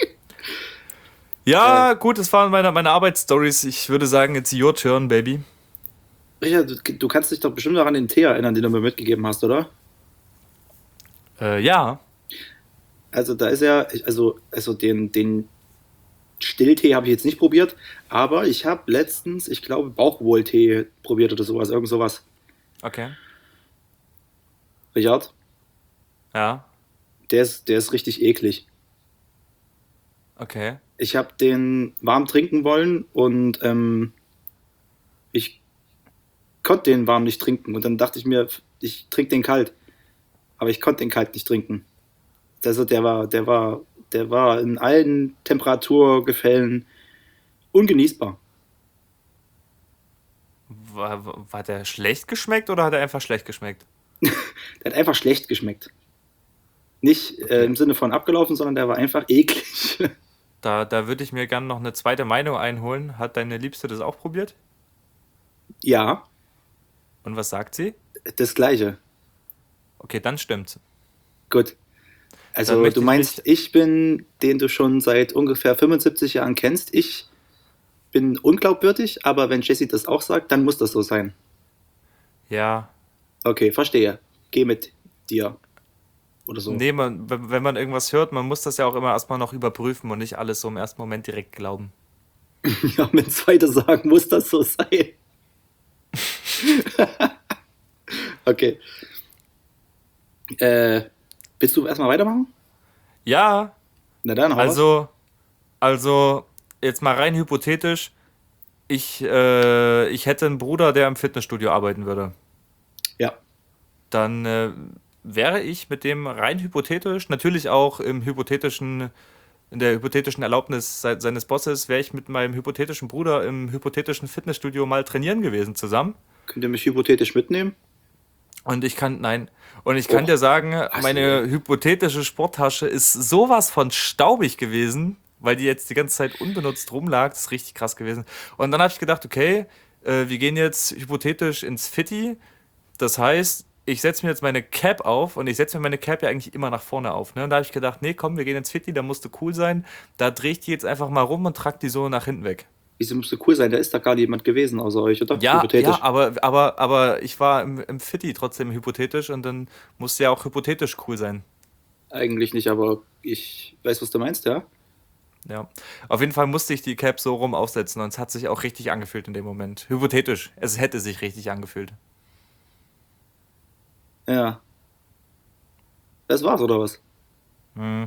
Ja, gut, das waren meine, meine Arbeitsstories. Ich würde sagen, it's your turn, baby. Richard, du, du kannst dich doch bestimmt noch an den Tee erinnern, den du mir mitgegeben hast, oder? Äh, ja. Also da ist ja, also, also den, den Stilltee habe ich jetzt nicht probiert, aber ich habe letztens, ich glaube, Bauchwohltee probiert oder sowas, irgend sowas. Okay. Richard, Ja. der ist, der ist richtig eklig. Okay. Ich habe den warm trinken wollen und ähm, ich konnte den warm nicht trinken. Und dann dachte ich mir, ich trinke den kalt. Aber ich konnte den kalt nicht trinken. Also der war, der war, der war in allen Temperaturgefällen ungenießbar. War, war der schlecht geschmeckt oder hat er einfach schlecht geschmeckt? Der hat einfach schlecht geschmeckt. Nicht äh, im Sinne von abgelaufen, sondern der war einfach eklig. Da, da würde ich mir gerne noch eine zweite Meinung einholen. Hat deine Liebste das auch probiert? Ja, Und was sagt sie? das Gleiche. Okay, dann stimmt's. Gut. Dann Also möchte du ich meinst, mich- ich bin, den du schon seit ungefähr fünfundsiebzig Jahren kennst. Ich bin unglaubwürdig, aber wenn Jessie das auch sagt, dann muss das so sein. Ja. Okay, verstehe. Geh mit dir. Oder so. Nee, man, wenn wenn man irgendwas hört, man muss das ja auch immer erstmal noch überprüfen und nicht alles so im ersten Moment direkt glauben. Ja, wenn Zweite sagen, muss das so sein. Okay. Äh, willst du erstmal weitermachen? Ja, Na dann, hau raus. also, also, jetzt mal rein hypothetisch. Ich, äh, ich hätte einen Bruder, der im Fitnessstudio arbeiten würde. Ja. Dann äh, wäre ich mit dem rein hypothetisch, natürlich auch im hypothetischen, in der hypothetischen Erlaubnis se seines Bosses, wäre ich mit meinem hypothetischen Bruder im hypothetischen Fitnessstudio mal trainieren gewesen zusammen. Könnt ihr mich hypothetisch mitnehmen? Und ich kann, nein, und ich kann Och, dir sagen, was meine hypothetische Sporttasche ist sowas von staubig gewesen, weil die jetzt die ganze Zeit unbenutzt rumlag. Das ist richtig krass gewesen. Und dann habe ich gedacht, okay, äh, wir gehen jetzt hypothetisch ins Fitti. Das heißt, ich setze mir jetzt meine Cap auf und ich setze mir meine Cap ja eigentlich immer nach vorne auf. Ne? Und da habe ich gedacht, nee, komm, wir gehen ins Fitti, da musst du cool sein. Da drehe ich die jetzt einfach mal rum und trage die so nach hinten weg. Wieso musste cool sein? Da ist da gar niemand gewesen außer euch, oder? Ja, Hypothetisch. ja, aber, aber, aber ich war im, im Fitti trotzdem hypothetisch und dann musste ja auch hypothetisch cool sein. Eigentlich nicht, aber ich weiß, was du meinst, ja? Ja. Auf jeden Fall musste ich die Cap so rum aufsetzen und es hat sich auch richtig angefühlt in dem Moment. Hypothetisch. Es hätte sich richtig angefühlt. Ja. Das war's, oder was? Hm.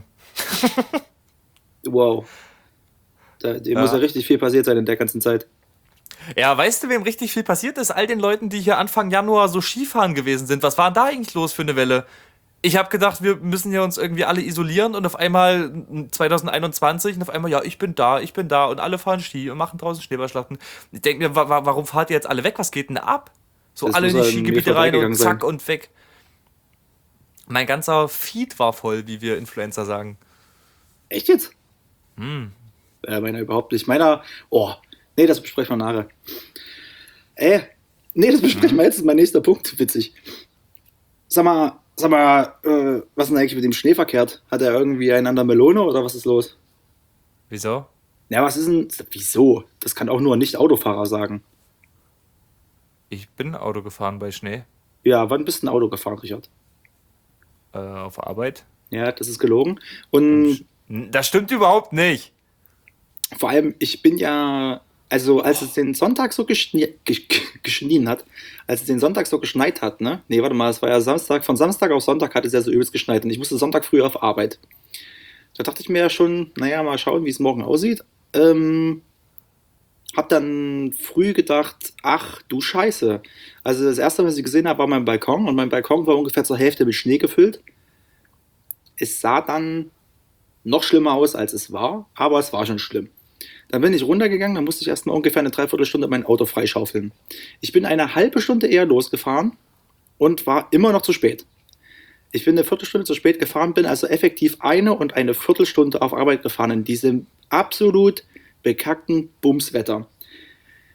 Wow. Da, dem Ja. muss ja richtig viel passiert sein in der ganzen Zeit. Ja, weißt du, wem richtig viel passiert ist? All den Leuten, die hier Anfang Januar so Skifahren gewesen sind. Was war denn da eigentlich los für eine Welle? Ich habe gedacht, wir müssen ja uns irgendwie alle isolieren und auf einmal zwanzig einundzwanzig und auf einmal, ja, ich bin da, ich bin da und alle fahren Ski und machen draußen Schneeballschlachten. Ich denke mir, wa wa warum fahrt ihr jetzt alle weg? Was geht denn da ab? So Das alle in muss die an mir Skigebiete rein und vorbeigegangen zack sein. und weg. Mein ganzer Feed war voll, wie wir Influencer sagen. Echt jetzt? Hm. Ja, meiner überhaupt nicht. Meiner, oh, nee, das besprechen wir nachher. Äh, nee, das besprechen wir jetzt, das ist mein nächster Punkt, witzig. Sag mal, sag mal, äh, was ist denn eigentlich mit dem Schnee verkehrt? Hat er irgendwie einen an der Melone oder was ist los? Wieso? Ja, was ist denn, wieso? Das kann auch nur ein Nicht-Autofahrer sagen. Ich bin Auto gefahren bei Schnee. Ja, wann bist du ein Auto gefahren, Richard? Äh, auf Arbeit. Ja, das ist gelogen. Und Das stimmt überhaupt nicht. vor allem, ich bin ja, also als es den Sonntag so geschnie, gesch, geschnien hat, als es den Sonntag so geschneit hat, ne? Nee, warte mal, es war ja Samstag, von Samstag auf Sonntag hat es ja so übelst geschneit und ich musste Sonntag früh auf Arbeit. Da dachte ich mir ja schon, naja, mal schauen, wie es morgen aussieht. Ähm, hab dann früh gedacht, ach du Scheiße. Also das erste, was ich gesehen habe, war mein Balkon und mein Balkon war ungefähr zur Hälfte mit Schnee gefüllt. Es sah dann noch schlimmer aus, als es war, aber es war schon schlimm. Dann bin ich runtergegangen, dann musste ich erstmal ungefähr eine Dreiviertelstunde mein Auto freischaufeln. Ich bin eine halbe Stunde eher losgefahren und war immer noch zu spät. Ich bin eine Viertelstunde zu spät gefahren, bin also effektiv eine und eine Viertelstunde auf Arbeit gefahren in diesem absolut bekackten Bumswetter.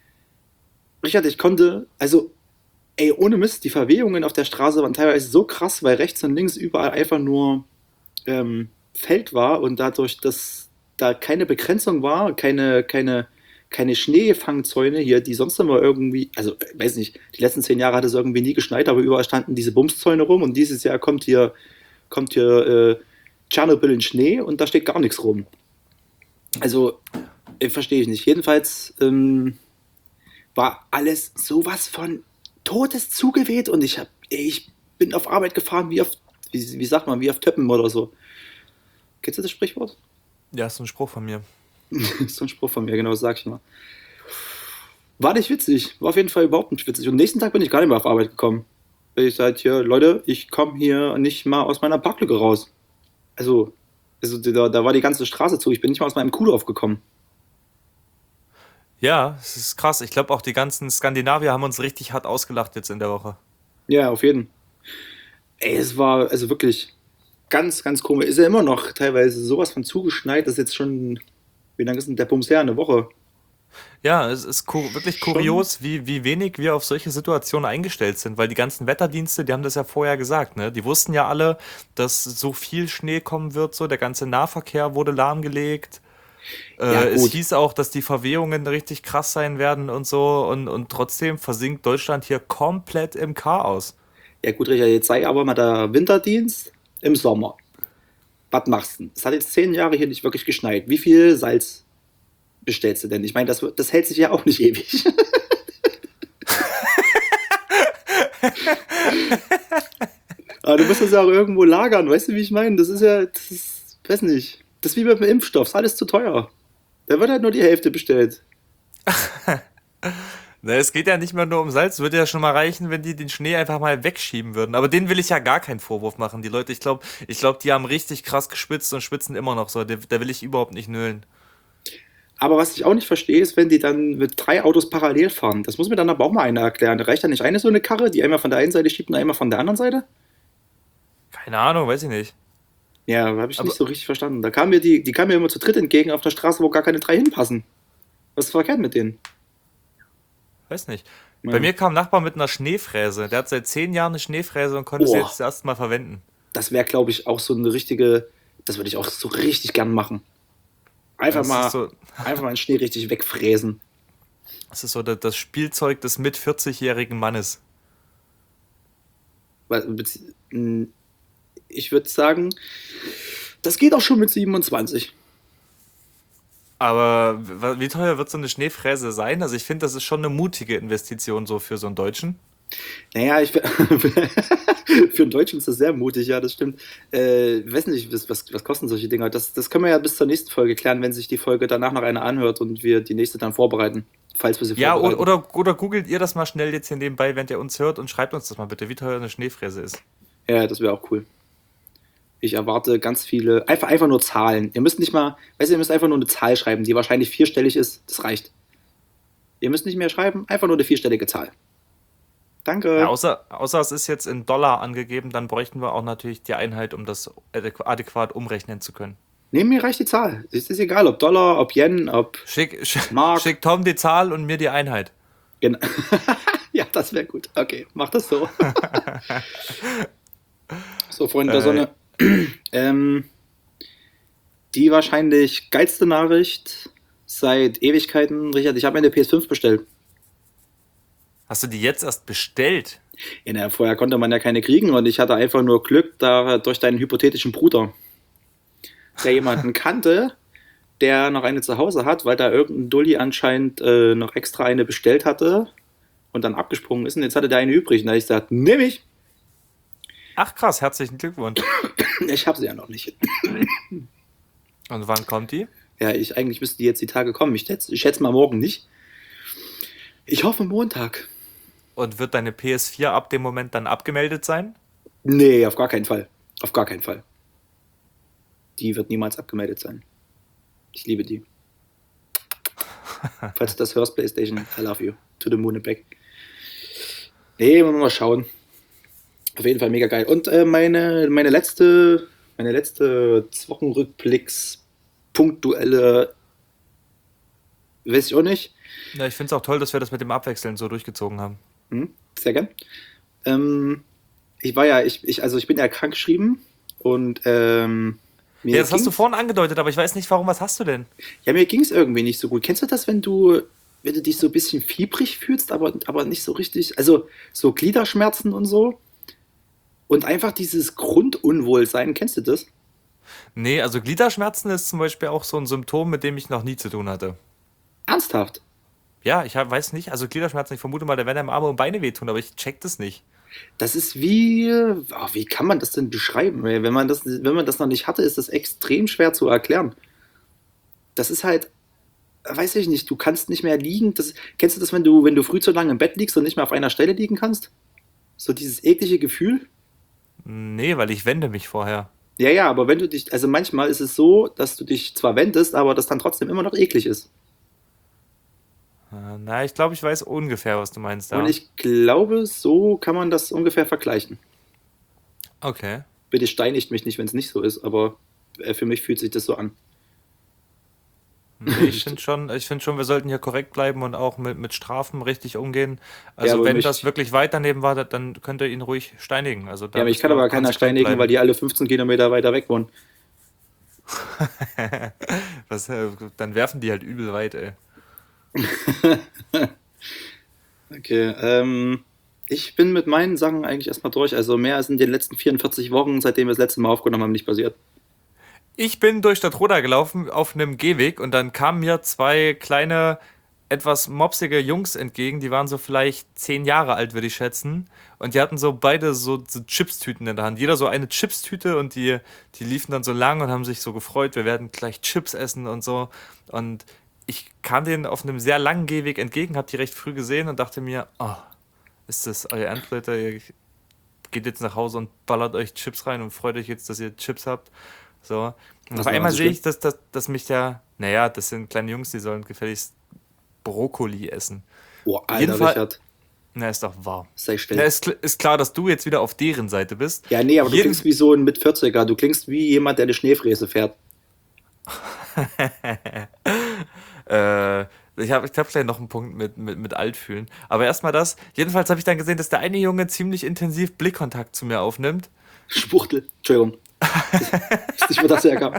Richard, ich konnte, also, ey, ohne Mist, die Verwehungen auf der Straße waren teilweise so krass, weil rechts und links überall einfach nur ähm, Feld war und dadurch, dass da keine Begrenzung war, keine, keine, keine Schneefangzäune hier, die sonst immer irgendwie, also, äh, weiß nicht, die letzten zehn Jahre hat es irgendwie nie geschneit, aber überall standen diese Bumszäune rum und dieses Jahr kommt hier, kommt hier äh, Tschernobyl in Schnee und da steht gar nichts rum. Also, äh, verstehe ich nicht. Jedenfalls ähm, war alles sowas von totes zugeweht und ich hab, ey, ich bin auf Arbeit gefahren wie auf, wie, wie sagt man, wie auf Töppen oder so. Kennst du das Sprichwort? Ja, ist so ein Spruch von mir. So ein Spruch von mir, genau, das sag ich mal. War nicht witzig, war auf jeden Fall überhaupt nicht witzig. Und nächsten Tag bin ich gar nicht mehr auf Arbeit gekommen. Weil ich sage, hier, Leute, ich komme hier nicht mal aus meiner Parklücke raus. Also, also da, da war die ganze Straße zu, ich bin nicht mal aus meinem Kuhdorf gekommen. Ja, es ist krass. Ich glaube, auch die ganzen Skandinavier haben uns richtig hart ausgelacht jetzt in der Woche. Ja, auf jeden. Ey, es war also wirklich ganz, ganz komisch. Ist ja immer noch teilweise sowas von zugeschneit, das ist jetzt schon, wie lange ist denn der Bums her? Eine Woche. Ja, es ist ku wirklich Schon? kurios, wie, wie wenig wir auf solche Situationen eingestellt sind, weil die ganzen Wetterdienste, die haben das ja vorher gesagt, ne? Die wussten ja alle, dass so viel Schnee kommen wird, so der ganze Nahverkehr wurde lahmgelegt. Ja, Äh, es gut. hieß auch, dass die Verwehungen richtig krass sein werden und so und, und trotzdem versinkt Deutschland hier komplett im Chaos. Ja, gut, Richard, jetzt sei aber mal der Winterdienst im Sommer. Was machst du denn? Es hat jetzt zehn Jahre hier nicht wirklich geschneit. Wie viel Salz bestellst du denn? Ich meine, das, wird- das hält sich ja auch nicht ewig. Aber du musst das ja auch irgendwo lagern, weißt du, wie ich meine? Das ist ja, das ist, weiß nicht, das ist wie beim Impfstoff, ist alles zu teuer. Da wird halt nur die Hälfte bestellt. Ne, es geht ja nicht mehr nur um Salz, würde ja schon mal reichen, wenn die den Schnee einfach mal wegschieben würden. Aber denen will ich ja gar keinen Vorwurf machen. Die Leute, ich glaube, ich glaube, die haben richtig krass geschwitzt und schwitzen immer noch so. Da, da will ich überhaupt nicht nölen. Aber was ich auch nicht verstehe, ist, wenn die dann mit drei Autos parallel fahren. Das muss mir dann aber auch mal einer erklären. Da reicht ja nicht eine so eine Karre, die einmal von der einen Seite schiebt und einmal von der anderen Seite? Keine Ahnung, weiß ich nicht. Ja, habe ich nicht Aber so richtig verstanden. Da kam mir die, die kamen mir immer zu dritt entgegen auf der Straße, wo gar keine drei hinpassen. Was ist verkehrt mit denen? weiß nicht. Bei Ja. mir kam ein Nachbar mit einer Schneefräse. Der hat seit zehn Jahren eine Schneefräse und konnte sie Boah, jetzt erst mal verwenden. das wäre, glaube ich, auch so eine richtige, das würde ich auch so richtig gern machen. Einfach Das ist mal, so, einfach mal den Schnee richtig wegfräsen. das ist so das das Spielzeug des mit vierzig-jährigen Mannes. Weil, bezieh- mh, Ich würde sagen, das geht auch schon mit siebenundzwanzig. Aber w- wie teuer wird so eine Schneefräse sein? Also ich finde, das ist schon eine mutige Investition so für so einen Deutschen. Naja, ich, für einen Deutschen ist das sehr mutig, ja, das stimmt. Äh, weiß nicht, was, was, was kosten solche Dinger? Das, das können wir ja bis zur nächsten Folge klären, wenn sich die Folge danach noch eine anhört und wir die nächste dann vorbereiten, falls wir sie Ja, oder, vorbereiten. oder, oder googelt ihr das mal schnell jetzt hier nebenbei, während ihr uns hört und schreibt uns das mal bitte, wie teuer eine Schneefräse ist. Ja, das wäre auch cool. Ich erwarte ganz viele, einfach, einfach nur Zahlen. Ihr müsst nicht mal, weißt du, ihr müsst einfach nur eine Zahl schreiben, die wahrscheinlich vierstellig ist. Das reicht. Ihr müsst nicht mehr schreiben, einfach nur eine vierstellige Zahl. Ja, Danke. außer, außer es ist jetzt in Dollar angegeben, dann bräuchten wir auch natürlich die Einheit, um das adäqu- adäquat umrechnen zu können. Neben mir reicht die Zahl. Es ist egal, ob Dollar, ob Yen, ob Schick, sch- Mark. schick Tom die Zahl und mir die Einheit. Gen Ja, das wäre gut. Okay, mach das so. So, Freunde der Äh, Sonne. Ähm, die wahrscheinlich geilste Nachricht seit Ewigkeiten. Richard, ich habe mir eine P S fünf bestellt. hast du die jetzt erst bestellt? Ja, na, vorher konnte man ja keine kriegen und ich hatte einfach nur Glück da durch deinen hypothetischen Bruder, der jemanden kannte, der noch eine zu Hause hat, weil da irgendein Dulli anscheinend äh, noch extra eine bestellt hatte und dann abgesprungen ist und jetzt hatte der eine übrig. Und da hab ich gesagt, nehme ich. Ach krass, herzlichen Glückwunsch. Ich habe sie ja noch nicht. Und wann kommt die? Ja, ich eigentlich müssten die jetzt die Tage kommen. Ich schätze, ich schätze mal morgen nicht. Ich hoffe Montag. Und wird deine P S vier ab dem Moment dann abgemeldet sein? Nee, auf gar keinen Fall. Auf gar keinen Fall. Die wird niemals abgemeldet sein. Ich liebe die. Falls du das hörst, PlayStation, I love you. To the moon and back. Nee, wollen wir mal schauen. Auf jeden Fall mega geil. Und äh, meine, meine letzte, meine letzte Wochenrückblicks punktuelle weiß ich auch nicht. Ja, ich finde es auch toll, dass wir das mit dem Abwechseln so durchgezogen haben. Hm? Sehr gern. Ähm, ich war ja, ich, ich, also ich bin ja krankgeschrieben und ähm, Ja, mir das hast du ging's, vorhin angedeutet, aber ich weiß nicht, warum. Was hast du denn? ja, mir ging's irgendwie nicht so gut. Kennst du das, wenn du, wenn du dich so ein bisschen fiebrig fühlst, aber, aber nicht so richtig, also so Gliederschmerzen und so und einfach dieses Grundunwohlsein, kennst du das? Nee, also Gliederschmerzen ist zum Beispiel auch so ein Symptom, mit dem ich noch nie zu tun hatte. Ernsthaft? Ja, ich hab, weiß nicht, also Gliederschmerzen, ich vermute mal, da werden einem Arme und Beine wehtun, aber ich check das nicht. Das ist wie, ah, wie kann man das denn beschreiben? ey? Wenn man das, wenn man das noch nicht hatte, ist das extrem schwer zu erklären. Das ist halt, weiß ich nicht, du kannst nicht mehr liegen. Das, kennst du das, wenn du, wenn du früh zu lange im Bett liegst und nicht mehr auf einer Stelle liegen kannst? So dieses eklige Gefühl? Nee, weil ich wende mich vorher. Ja, ja, aber wenn du dich, also manchmal ist es so, dass du dich zwar wendest, aber das dann trotzdem immer noch eklig ist. Äh, Na, ich glaube, ich weiß ungefähr, was du meinst Und da. ich glaube, so kann man das ungefähr vergleichen. Okay. Bitte steinigt mich nicht, wenn es nicht so ist, aber äh, für mich fühlt sich das so an. Nee, ich finde schon, ich finde schon, wir sollten hier korrekt bleiben und auch mit, mit Strafen richtig umgehen. Ja, Also aber wenn das mich, wirklich weit daneben war, dann könnt ihr ihn ruhig steinigen. Also ja, da mich müssen kann wir aber keiner konsequent steinigen, weil bleiben. die alle fünfzehn Kilometer weiter weg wohnen. Das, äh, dann werfen die halt übel weit, ey. Okay, ähm, ich bin mit meinen Sachen eigentlich erstmal durch. Also mehr als in den letzten vierundvierzig Wochen, seitdem wir das letzte Mal aufgenommen haben, nicht passiert. Ich bin durch Stadtroda gelaufen auf einem Gehweg und dann kamen mir zwei kleine, etwas mopsige Jungs entgegen. Die waren so vielleicht zehn Jahre alt, würde ich schätzen. Und die hatten so beide so, so Chipstüten in der Hand. Jeder so eine Chipstüte und die, die liefen dann so lang und haben sich so gefreut, wir werden gleich Chips essen und so. Und ich kam denen auf einem sehr langen Gehweg entgegen, hab die recht früh gesehen und dachte mir, oh, ist das euer Ernst, Leute? Ihr geht jetzt nach Hause und ballert euch Chips rein und freut euch jetzt, dass ihr Chips habt. So. Und auf Was daran einmal so sehe schlimm? ich, dass, dass, dass mich der, naja, das sind kleine Jungs, die sollen gefälligst Brokkoli essen. Boah, Alter, Jedenfalls, Richard, na, ist doch wahr. sei Na, still. ist, kl- ist klar, dass du jetzt wieder auf deren Seite bist. Ja, nee, aber du klingst Jeden, wie so ein Mit-vierziger. Du klingst wie jemand, der eine Schneefräse fährt. äh, ich habe ich hab gleich noch einen Punkt mit, mit, mit Altfühlen. Aber erstmal das. Jedenfalls habe ich dann gesehen, dass der eine Junge ziemlich intensiv Blickkontakt zu mir aufnimmt. Spuchtel. Entschuldigung. Ist, ist nicht, wo das herkam.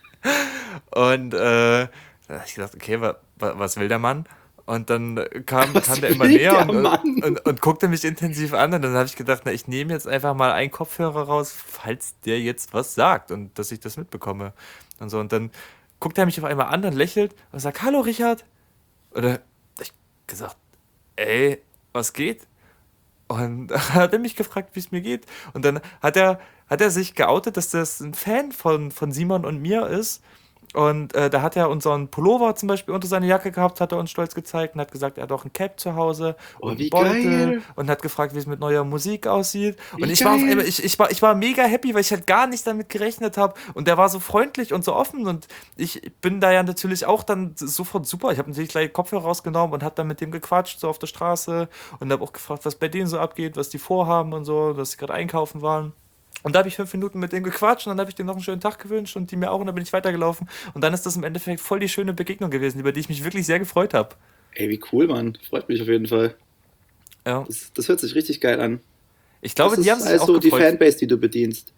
Und äh, da hab ich gedacht, okay, wa, wa, was will der Mann? Und dann kam, kam Was der immer will näher der und, und, Mann? und, und guckte mich intensiv an. Und dann habe ich gedacht, na, ich nehme jetzt einfach mal einen Kopfhörer raus, falls der jetzt was sagt und dass ich das mitbekomme. Und so. Und dann guckt er mich auf einmal an und lächelt und sagt, hallo Richard. Oder ich gesagt, ey, was geht? Und hat er mich gefragt, wie es mir geht. Und dann hat er, hat er sich geoutet, dass das ein Fan von, von Simon und mir ist. Und äh, da hat er unseren Pullover zum Beispiel unter seine Jacke gehabt, hat er uns stolz gezeigt und hat gesagt, er hat auch ein Cap zu Hause Oh, und einen wie Beutel geil. und hat gefragt, wie es mit neuer Musik aussieht. Und Wie ich war auf einmal, geil. ich, ich war, ich war mega happy, weil ich halt gar nicht damit gerechnet habe. Und der war so freundlich und so offen. Und ich bin da ja natürlich auch dann sofort super. Ich habe natürlich gleich Kopfhörer rausgenommen und habe dann mit dem gequatscht, so auf der Straße. Und habe auch gefragt, was bei denen so abgeht, was die vorhaben und so, dass sie gerade einkaufen waren. Und da habe ich fünf Minuten mit dem gequatscht und dann habe ich denen noch einen schönen Tag gewünscht und die mir auch und dann bin ich weitergelaufen. Und dann ist das im Endeffekt voll die schöne Begegnung gewesen, über die ich mich wirklich sehr gefreut habe. Ey, wie cool, Mann. Freut mich auf jeden Fall. Ja. Das, das hört sich richtig geil an. Ich Das glaube, die haben ist sich auch also die gefreut. Fanbase, die du bedienst.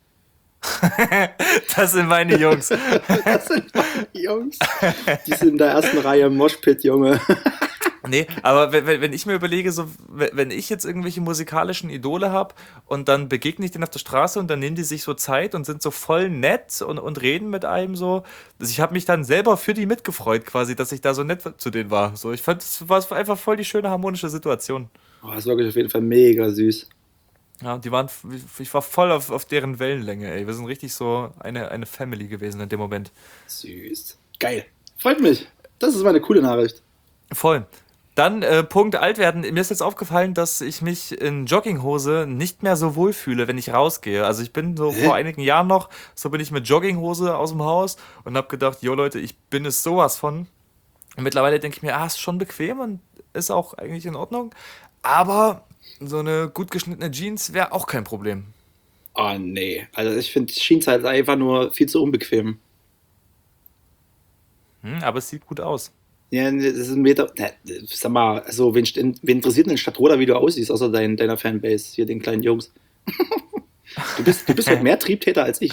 Das sind meine Jungs. Das sind meine Jungs. Die sind in der ersten Reihe im Moshpit, Junge. Nee, aber wenn, wenn wenn ich mir überlege, so, wenn wenn ich jetzt irgendwelche musikalischen Idole habe und dann begegne ich denen auf der Straße und dann nehmen die sich so Zeit und sind so voll nett und, und reden mit einem so. Also ich habe mich dann selber für die mitgefreut, quasi, dass ich da so nett zu denen war. So, ich fand, es war einfach voll die schöne harmonische Situation. Oh, das ist wirklich auf jeden Fall mega süß. Ja, die waren, ich war voll auf, auf deren Wellenlänge, ey. Wir sind richtig so eine, eine Family gewesen in dem Moment. Süß. Geil. Freut mich. Das ist mal eine coole Nachricht. Voll. Dann äh, Punkt alt werden. Mir ist jetzt aufgefallen, dass ich mich in Jogginghose nicht mehr so wohl fühle, wenn ich rausgehe. Also ich bin so Hä? vor einigen Jahren noch, so bin ich mit Jogginghose aus dem Haus und habe gedacht, jo Leute, ich bin es sowas von. Und mittlerweile denke ich mir, ah, ist schon bequem und ist auch eigentlich in Ordnung. Aber so eine gut geschnittene Jeans wäre auch kein Problem. Oh, nee. Also ich finde Jeans halt einfach nur viel zu unbequem. Hm, aber es sieht gut aus. Ja, das ist ein Meter. Na, sag mal, also, wen, wen interessiert denn in Stadtroda, wie du aussiehst, außer dein, deiner Fanbase, hier den kleinen Jungs? Du bist, du bist halt mehr Triebtäter als ich.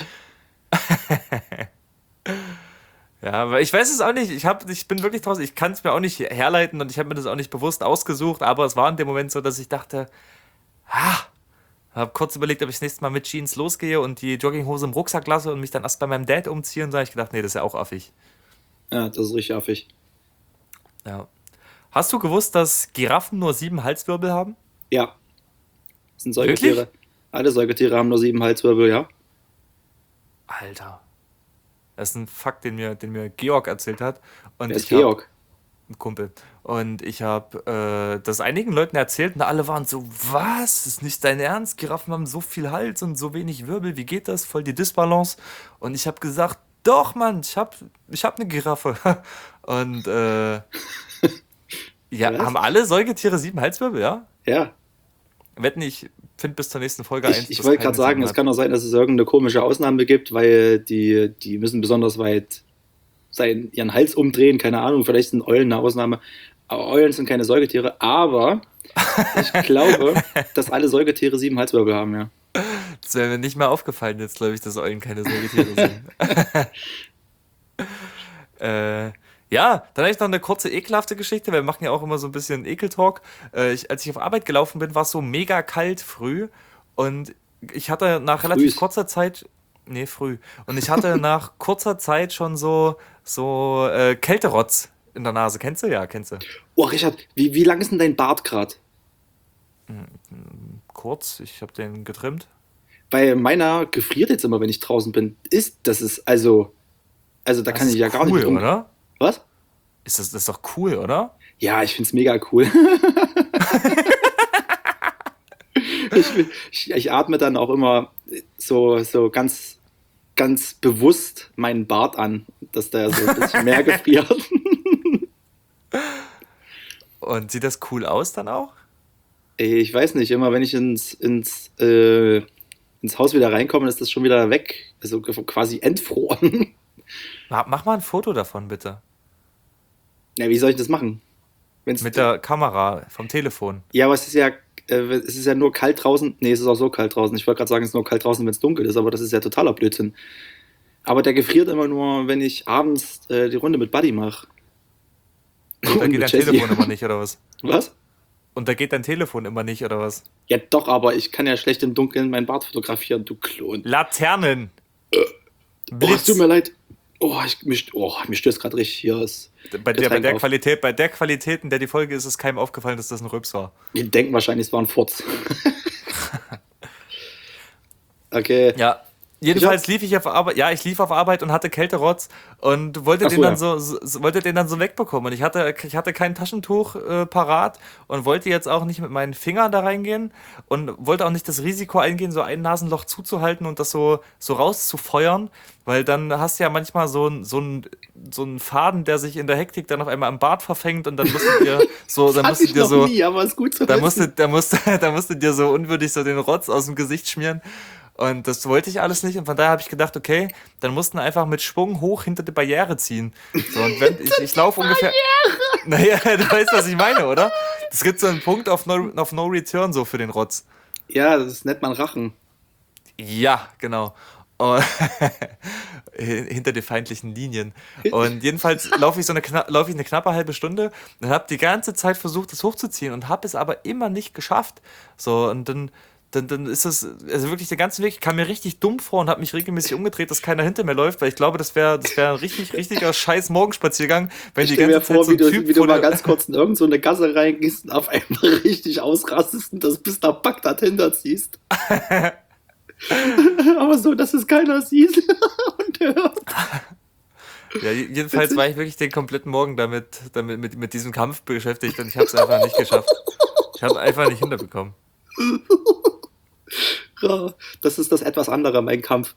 Ja, aber ich weiß es auch nicht. Ich, hab, ich bin wirklich draußen. Ich kann es mir auch nicht herleiten und ich habe mir das auch nicht bewusst ausgesucht. Aber es war in dem Moment so, dass ich dachte, ah, habe kurz überlegt, ob ich das nächste Mal mit Jeans losgehe und die Jogginghose im Rucksack lasse und mich dann erst bei meinem Dad umziehe. Und da habe ich gedacht, nee, das ist ja auch affig. Ja, das ist richtig affig. Ja. Hast du gewusst, dass Giraffen nur sieben Halswirbel haben? Ja, das sind Säugetiere. Wirklich? Alle Säugetiere haben nur sieben Halswirbel, ja. Alter. Das ist ein Fakt, den mir, den mir Georg erzählt hat. Und Wer ist ich hab- Georg? Ein Kumpel. Und ich habe äh, das einigen Leuten erzählt und alle waren so, was? Das ist nicht dein Ernst? Giraffen haben so viel Hals und so wenig Wirbel. Wie geht das? Voll die Disbalance. Und ich habe gesagt, doch, Mann, ich habe ich hab eine Giraffe. Und äh, ja, Was? haben alle Säugetiere sieben Halswirbel, ja? Ja, Wetten, ich finde bis zur nächsten Folge eins. ich, ich dass wollte keine gerade sagen, sieben es hat. kann auch sein, dass es irgendeine komische Ausnahme gibt, weil die, die müssen besonders weit sein, ihren Hals umdrehen, keine Ahnung, vielleicht sind Eulen eine Ausnahme. Aber Eulen sind keine Säugetiere, aber ich glaube, dass alle Säugetiere sieben Halswirbel haben, ja. Das wäre mir nicht mehr aufgefallen jetzt, glaube ich, dass Eulen keine Säugetiere sind. äh, ja, dann habe ich noch eine kurze ekelhafte Geschichte. Wir machen ja auch immer so ein bisschen Ekeltalk. Äh, ich, als ich auf Arbeit gelaufen bin, war es so mega kalt früh und ich hatte nach relativ Frühs. kurzer Zeit, nee, früh, und ich hatte nach kurzer Zeit schon so, so äh, Kälterotz in der Nase. Kennst du? Ja, kennst du. Oh, Richard, wie, wie lang ist denn dein Bart gerade? Kurz, ich habe den getrimmt. Weil meiner gefriert jetzt immer, wenn ich draußen bin. Ist, das ist also, also da Das kann ist ich ja gar cool, nicht rum. oder? Was? Ist das, das ist doch cool, oder? Ja, ich find's mega cool. ich, ich, ich atme dann auch immer so, so ganz, ganz bewusst meinen Bart an, dass der so ein bisschen mehr gefriert. Und sieht das cool aus dann auch? Ey, ich weiß nicht, immer wenn ich ins, ins, äh, ins Haus wieder reinkomme, ist das schon wieder weg. Also quasi entfroren. Ma- Mach mal ein Foto davon, bitte. Ja, wie soll ich das machen? Wenn's, Mit der Kamera vom Telefon. ja, aber es ist ja, äh, es ist ja nur kalt draußen. Nee, es ist auch so kalt draußen. Ich wollte gerade sagen, es ist nur kalt draußen, wenn es dunkel ist, aber das ist ja totaler Blödsinn. Aber der gefriert immer nur, wenn ich abends äh, die Runde mit Buddy mache. Und da geht dein Telefon immer nicht, oder was? Was? Und da geht dein Telefon immer nicht, oder was? Ja, doch, aber ich kann ja schlecht im Dunkeln meinen Bart fotografieren, du Klon. Laternen! Oh, es tut mir leid. Oh, ich, mich, oh, mich stößt gerade richtig hier. Ist Bei der, bei Getränk der auf. Qualität, bei der Qualität, in der die Folge ist, ist keinem aufgefallen, dass das ein Rübs war. Die denken wahrscheinlich, es war ein Furz. Okay. Ja. Jedenfalls lief ich auf Arbeit, ja, ich lief auf Arbeit und hatte Kälterotz und wollte Ach so, den dann ja. so, so, wollte den dann so wegbekommen. Und ich hatte, ich hatte kein Taschentuch äh, parat und wollte jetzt auch nicht mit meinen Fingern da reingehen und wollte auch nicht das Risiko eingehen, so ein Nasenloch zuzuhalten und das so, so rauszufeuern, weil dann hast du ja manchmal so, ein- so, ein, so einen Faden, der sich in der Hektik dann auf einmal am Bart verfängt und dann musst du dir so, dann Hatte musst du ich dir noch so. nie, aber ist gut zu Da wissen. musste, da, musste, da musste dir so unwürdig so den Rotz aus dem Gesicht schmieren. Und das wollte ich alles nicht. Und von daher habe ich gedacht, okay, dann mussten einfach mit Schwung hoch hinter die Barriere ziehen. So, und wenn, ich, ich laufe ungefähr. Naja, du weißt, was ich meine, oder? Es gibt so einen Punkt auf No, auf no Return so für den Rotz. Ja, das nennt man Rachen. Ja, genau. Und hinter den feindlichen Linien. Und jedenfalls laufe ich so eine, kna laufe ich eine knappe halbe Stunde und habe die ganze Zeit versucht, das hochzuziehen und habe es aber immer nicht geschafft. So, und dann, dann, dann ist es, also wirklich den ganzen Weg, ich kam mir richtig dumm vor und habe mich regelmäßig umgedreht, dass keiner hinter mir läuft, weil ich glaube, das wäre das wär ein richtig, richtiger scheiß Morgenspaziergang, wenn Ich die stell ganze mir vor, Zeit so wie ein du, Typ wie du vor mal der- ganz kurz in irgend so eine Gasse reingehst und auf einmal richtig ausrastest und das bis nach Bagdad hinterziehst. Aber so, dass es keiner sieht und hört. Ja, je- jedenfalls war ich wirklich den kompletten Morgen damit, damit mit, mit diesem Kampf beschäftigt und ich habe es einfach nicht geschafft. Ich habe einfach nicht hinterbekommen. Ja, das ist das etwas andere, mein Kampf.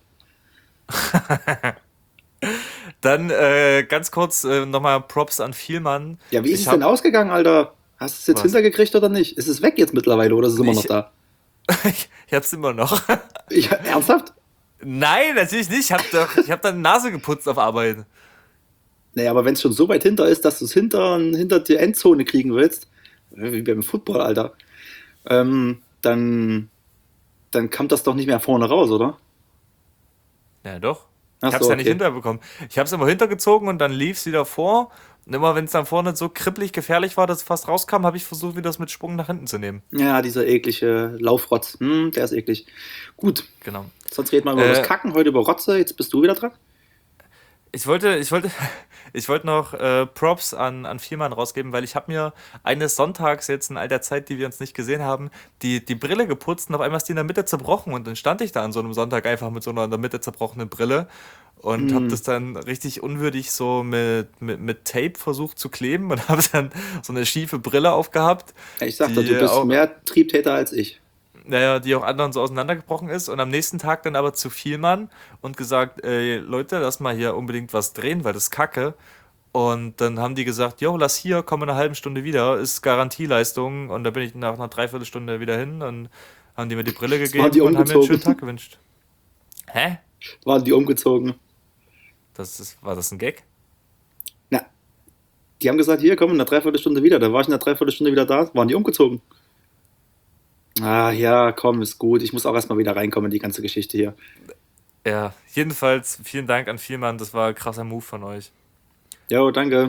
Dann äh, ganz kurz äh, nochmal Props an Vielmann. Ja, wie ist Ich es hab- denn ausgegangen, Alter? Hast du es jetzt Was? hintergekriegt oder nicht? Ist es weg jetzt mittlerweile oder ist es immer Ich- noch da? ich ich hab's immer noch. Ich, ernsthaft? Nein, natürlich nicht. Ich hab, doch, ich hab dann Nase geputzt auf Arbeit. Naja, aber wenn es schon so weit hinter ist, dass du es hinter, hinter die Endzone kriegen willst, wie beim Football, Alter, ähm, dann, dann kommt das doch nicht mehr vorne raus, oder? Ja, doch. Ach Ich hab's so, ja nicht okay. hinterbekommen. Ich hab's immer hintergezogen und dann lief's wieder vor. Und immer wenn es dann vorne so kribbelig gefährlich war, dass es fast rauskam, habe ich versucht, wieder das mit Sprung nach hinten zu nehmen. Ja, dieser eklige Laufrotz, hm, der ist eklig. Gut, Genau. sonst reden wir über Äh, das Kacken, heute über Rotze, jetzt bist du wieder dran. Ich wollte, ich wollte, ich wollte noch äh, Props an, an Vielmann rausgeben, weil ich habe mir eines Sonntags jetzt in all der Zeit, die wir uns nicht gesehen haben, die, die Brille geputzt und auf einmal ist die in der Mitte zerbrochen und dann stand ich da an so einem Sonntag einfach mit so einer in der Mitte zerbrochenen Brille und habe Hm. das dann richtig unwürdig so mit, mit, mit Tape versucht zu kleben und habe dann so eine schiefe Brille aufgehabt, Ich sag doch, du die bist auch, mehr Triebtäter als ich. naja, die auch anderen so auseinandergebrochen ist und am nächsten Tag dann aber zu Vielmann und gesagt, ey, Leute, lass mal hier unbedingt was drehen, weil das ist Kacke. Und dann haben die gesagt, jo, lass hier, komm in einer halben Stunde wieder, ist Garantieleistung. Und da bin ich nach einer Dreiviertelstunde wieder hin und haben die mir die Brille Das waren die gegeben und haben mir einen schönen Tag umgezogen. gewünscht. Hä? Waren die umgezogen. Das ist, war das ein Gag? Na, die haben gesagt, hier, komm, in einer Dreiviertelstunde wieder. Da war ich in einer Dreiviertelstunde wieder da, waren die umgezogen. Ah, ja, komm, ist gut. Ich muss auch erstmal wieder reinkommen in die ganze Geschichte hier. Ja, jedenfalls vielen Dank an Vielmann, das war ein krasser Move von euch. Jo, danke.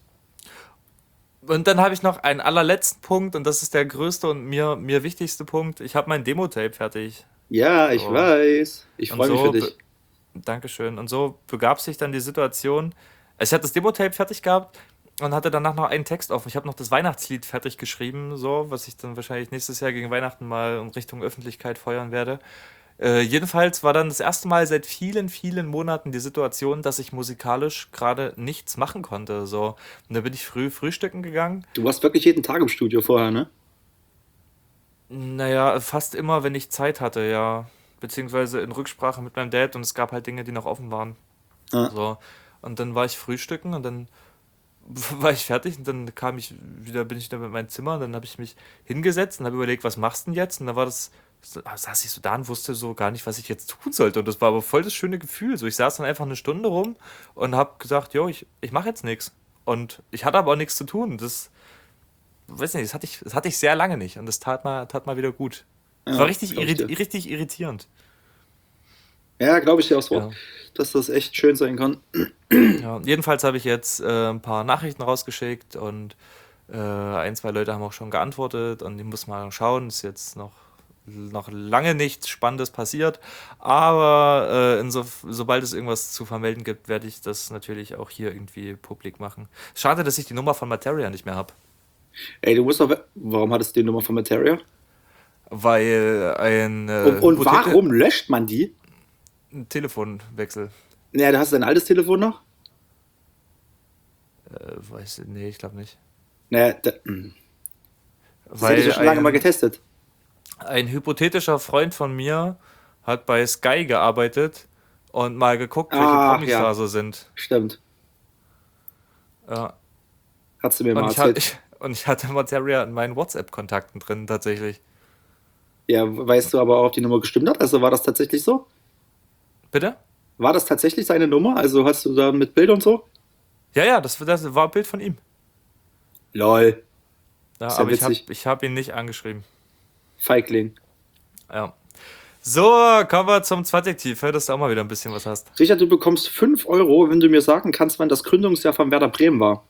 Und dann habe ich noch einen allerletzten Punkt und das ist der größte und mir, mir wichtigste Punkt. Ich habe mein Demo-Tape fertig. Ja, ich So. weiß. Ich Und freue mich für so, be- dich. Dankeschön. Und so begab sich dann die Situation. Also ich hatte das Demo-Tape fertig gehabt und hatte danach noch einen Text offen. Ich habe noch das Weihnachtslied fertig geschrieben, so, was ich dann wahrscheinlich nächstes Jahr gegen Weihnachten mal in Richtung Öffentlichkeit feuern werde. Äh, jedenfalls war dann das erste Mal seit vielen, vielen Monaten die Situation, dass ich musikalisch gerade nichts machen konnte. So. Und da bin ich früh frühstücken gegangen. Du warst wirklich jeden Tag im Studio vorher, ne? Naja, fast immer, wenn ich Zeit hatte, ja. Beziehungsweise in Rücksprache mit meinem Dad und es gab halt Dinge, die noch offen waren. Ja. So. Und dann war ich frühstücken und dann war ich fertig und dann kam ich wieder, bin ich dann mit meinem Zimmer und dann habe ich mich hingesetzt und habe überlegt, was machst du denn jetzt? Und dann war das, so- saß ich so da und wusste so gar nicht, was ich jetzt tun sollte. Und das war aber voll das schöne Gefühl. So, ich saß dann einfach eine Stunde rum und habe gesagt, jo, ich, ich mache jetzt nichts. Und ich hatte aber auch nichts zu tun. Das, weiß nicht, das hatte ich, das hatte ich sehr lange nicht und das tat mal, tat mal wieder gut. Es war Ja, richtig, glaube ich irri dir. richtig irritierend. Ja, glaube ich dir aufs Wort, Ja. dass das echt schön sein kann. Ja, jedenfalls habe ich jetzt äh, ein paar Nachrichten rausgeschickt und äh, ein, zwei Leute haben auch schon geantwortet und ich muss mal schauen, ist jetzt noch, noch lange nichts Spannendes passiert, aber äh, inso, sobald es irgendwas zu vermelden gibt, werde ich das natürlich auch hier irgendwie publik machen. Schade, dass ich die Nummer von Materia nicht mehr habe, Ey, du musst doch. Warum hattest du die Nummer von Materia? weil ein Und, äh, und Hypothete warum löscht man die? ein Telefonwechsel, Naja, du hast dein altes Telefon noch? äh, weiß, nee, ich glaube nicht, Naja, da, hm. das hätte ich ja weil schon lange mal ein getestet. Ein hypothetischer Freund von mir hat bei Sky gearbeitet und mal geguckt, welche Ach Promis da ja, so sind. stimmt. Ja. Hast du mir Und mal ich, ha- erzählt. ich, und ich hatte Materia in meinen WhatsApp-Kontakten drin, tatsächlich. Ja, weißt du aber auch, ob die Nummer gestimmt hat? Also war das tatsächlich so? Bitte? War das tatsächlich seine Nummer? Also hast du da mit Bild und so? Ja, ja, das, das war ein Bild von ihm. Lol, Ja, ist ja aber ich habe witzig. ich hab ihn nicht angeschrieben. Feigling. Ja. So, kommen wir zum Zweitdetektiv, dass du auch mal wieder ein bisschen was hast. Richard, du bekommst fünf Euro, wenn du mir sagen kannst, wann das Gründungsjahr von Werder Bremen war.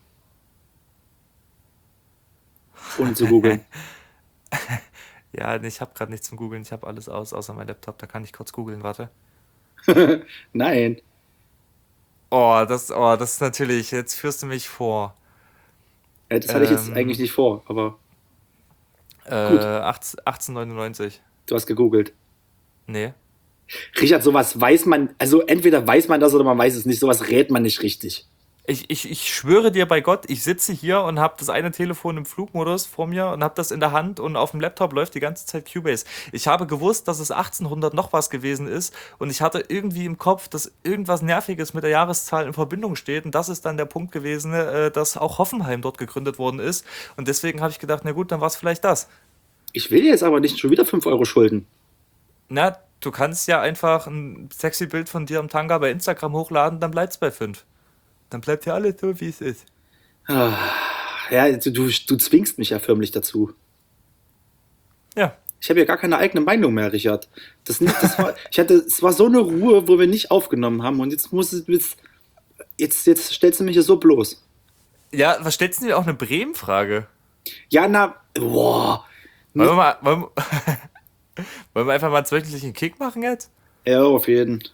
Ohne zu googeln. Ja, nee, ich habe gerade nichts zum Googeln, ich habe alles aus, außer mein Laptop, da kann ich kurz googeln, warte. Nein. Oh, das, oh, das ist natürlich, jetzt führst du mich vor. Ja, das hatte ich jetzt eigentlich Ähm, nicht vor, aber äh, gut, achtzehn achtzehnhundertneunundneunzig. du hast gegoogelt. Nee. Richard, sowas weiß man, also entweder weiß man das oder man weiß es nicht, sowas rät man nicht richtig. Ich, ich, ich schwöre dir bei Gott, ich sitze hier und habe das eine Telefon im Flugmodus vor mir und habe das in der Hand und auf dem Laptop läuft die ganze Zeit Cubase. Ich habe gewusst, dass es achtzehnhundert noch was gewesen ist und ich hatte irgendwie im Kopf, dass irgendwas Nerviges mit der Jahreszahl in Verbindung steht und das ist dann der Punkt gewesen, äh, dass auch Hoffenheim dort gegründet worden ist und deswegen habe ich gedacht, na gut, dann war es vielleicht das. Ich will dir jetzt aber nicht schon wieder fünf Euro schulden. Na, du kannst ja einfach ein sexy Bild von dir am Tanga bei Instagram hochladen, dann bleibt's bei fünf. Dann bleibt ja alles so, wie es ist. Ah, ja, du, du, du zwingst mich ja förmlich dazu. Ja. Ich habe ja gar keine eigene Meinung mehr, Richard. Das, nicht, das war, ich hatte, es war so eine Ruhe, wo wir nicht aufgenommen haben und jetzt muss es, jetzt, jetzt, jetzt stellst du mich hier so bloß. Ja, was stellst du dir auch eine Bremen-Frage? Ja, na, boah. Wollen wir, mal, wollen, wollen wir einfach mal einen wöchentlichen Kick machen jetzt? Ja, auf jeden.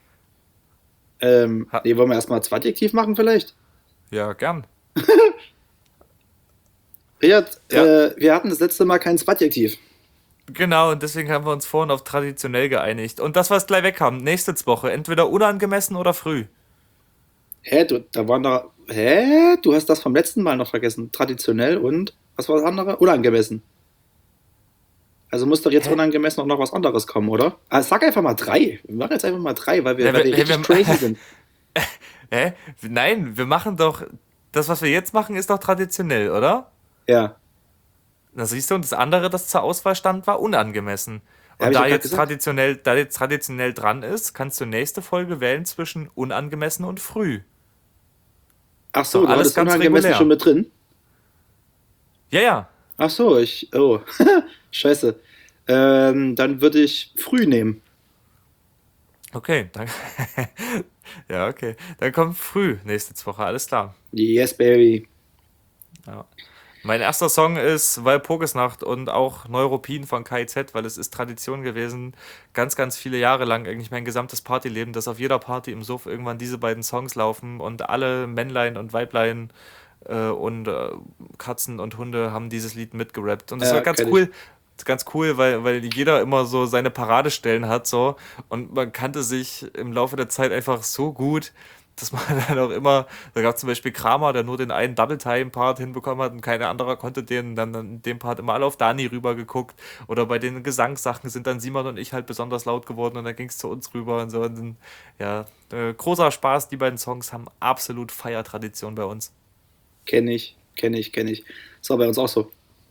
Ähm, Ha- nee, wollen wir erstmal das Adjektiv machen vielleicht? Ja, gern. Richard, Ja. äh, wir hatten das letzte Mal kein Adjektiv. Genau, und deswegen haben wir uns vorhin auf traditionell geeinigt. Und das, was gleich wegkam, nächste Woche, entweder unangemessen oder früh. Hä, du, da waren da, hä? Du hast das vom letzten Mal noch vergessen. Traditionell und, was war das andere? Unangemessen. Also muss doch jetzt Hä? unangemessen auch noch was anderes kommen, oder? Ah, sag einfach mal drei. Wir machen jetzt einfach mal drei, weil wir, Ja, weil wir wir- richtig wir- crazy sind. Hä? Nein, wir machen doch, das, was wir jetzt machen, ist doch traditionell, oder? Ja. Na siehst du, und das andere, das zur Auswahl stand, war unangemessen. Ja, hab Und ich da doch grad jetzt gesagt. traditionell, da jetzt traditionell dran ist, kannst du nächste Folge wählen zwischen unangemessen und früh. Ach so, Doch, du alles hattest ganz unangemessen regulär. schon mit drin? Ja, ja. Ach so, ich, oh, scheiße. Ähm, dann würde ich früh nehmen. Okay, dann, ja, okay. Dann kommt früh nächste Woche, alles klar. Yes, baby. Ja. Mein erster Song ist Walpurgisnacht und auch Neuruppin von K I Z, weil es ist Tradition gewesen, ganz, ganz viele Jahre lang, eigentlich mein gesamtes Partyleben, dass auf jeder Party im Suff irgendwann diese beiden Songs laufen und alle Männlein und Weiblein äh, und äh, Katzen und Hunde haben dieses Lied mitgerappt. Und das Ja, war ganz kenn ich. cool. Ganz cool, weil, weil jeder immer so seine Paradestellen hat so und man kannte sich im Laufe der Zeit einfach so gut, dass man dann auch immer, da gab es zum Beispiel Kramer, der nur den einen Double-Time-Part hinbekommen hat und keiner anderer konnte den, dann, dann in dem Part immer alle auf Dani rüber geguckt oder bei den Gesangssachen sind dann Simon und ich halt besonders laut geworden und dann ging es zu uns rüber und so und dann, ja, äh, großer Spaß, die beiden Songs haben absolut Feiertradition bei uns. Kenne ich, kenne ich, kenne ich. Das war bei uns auch so.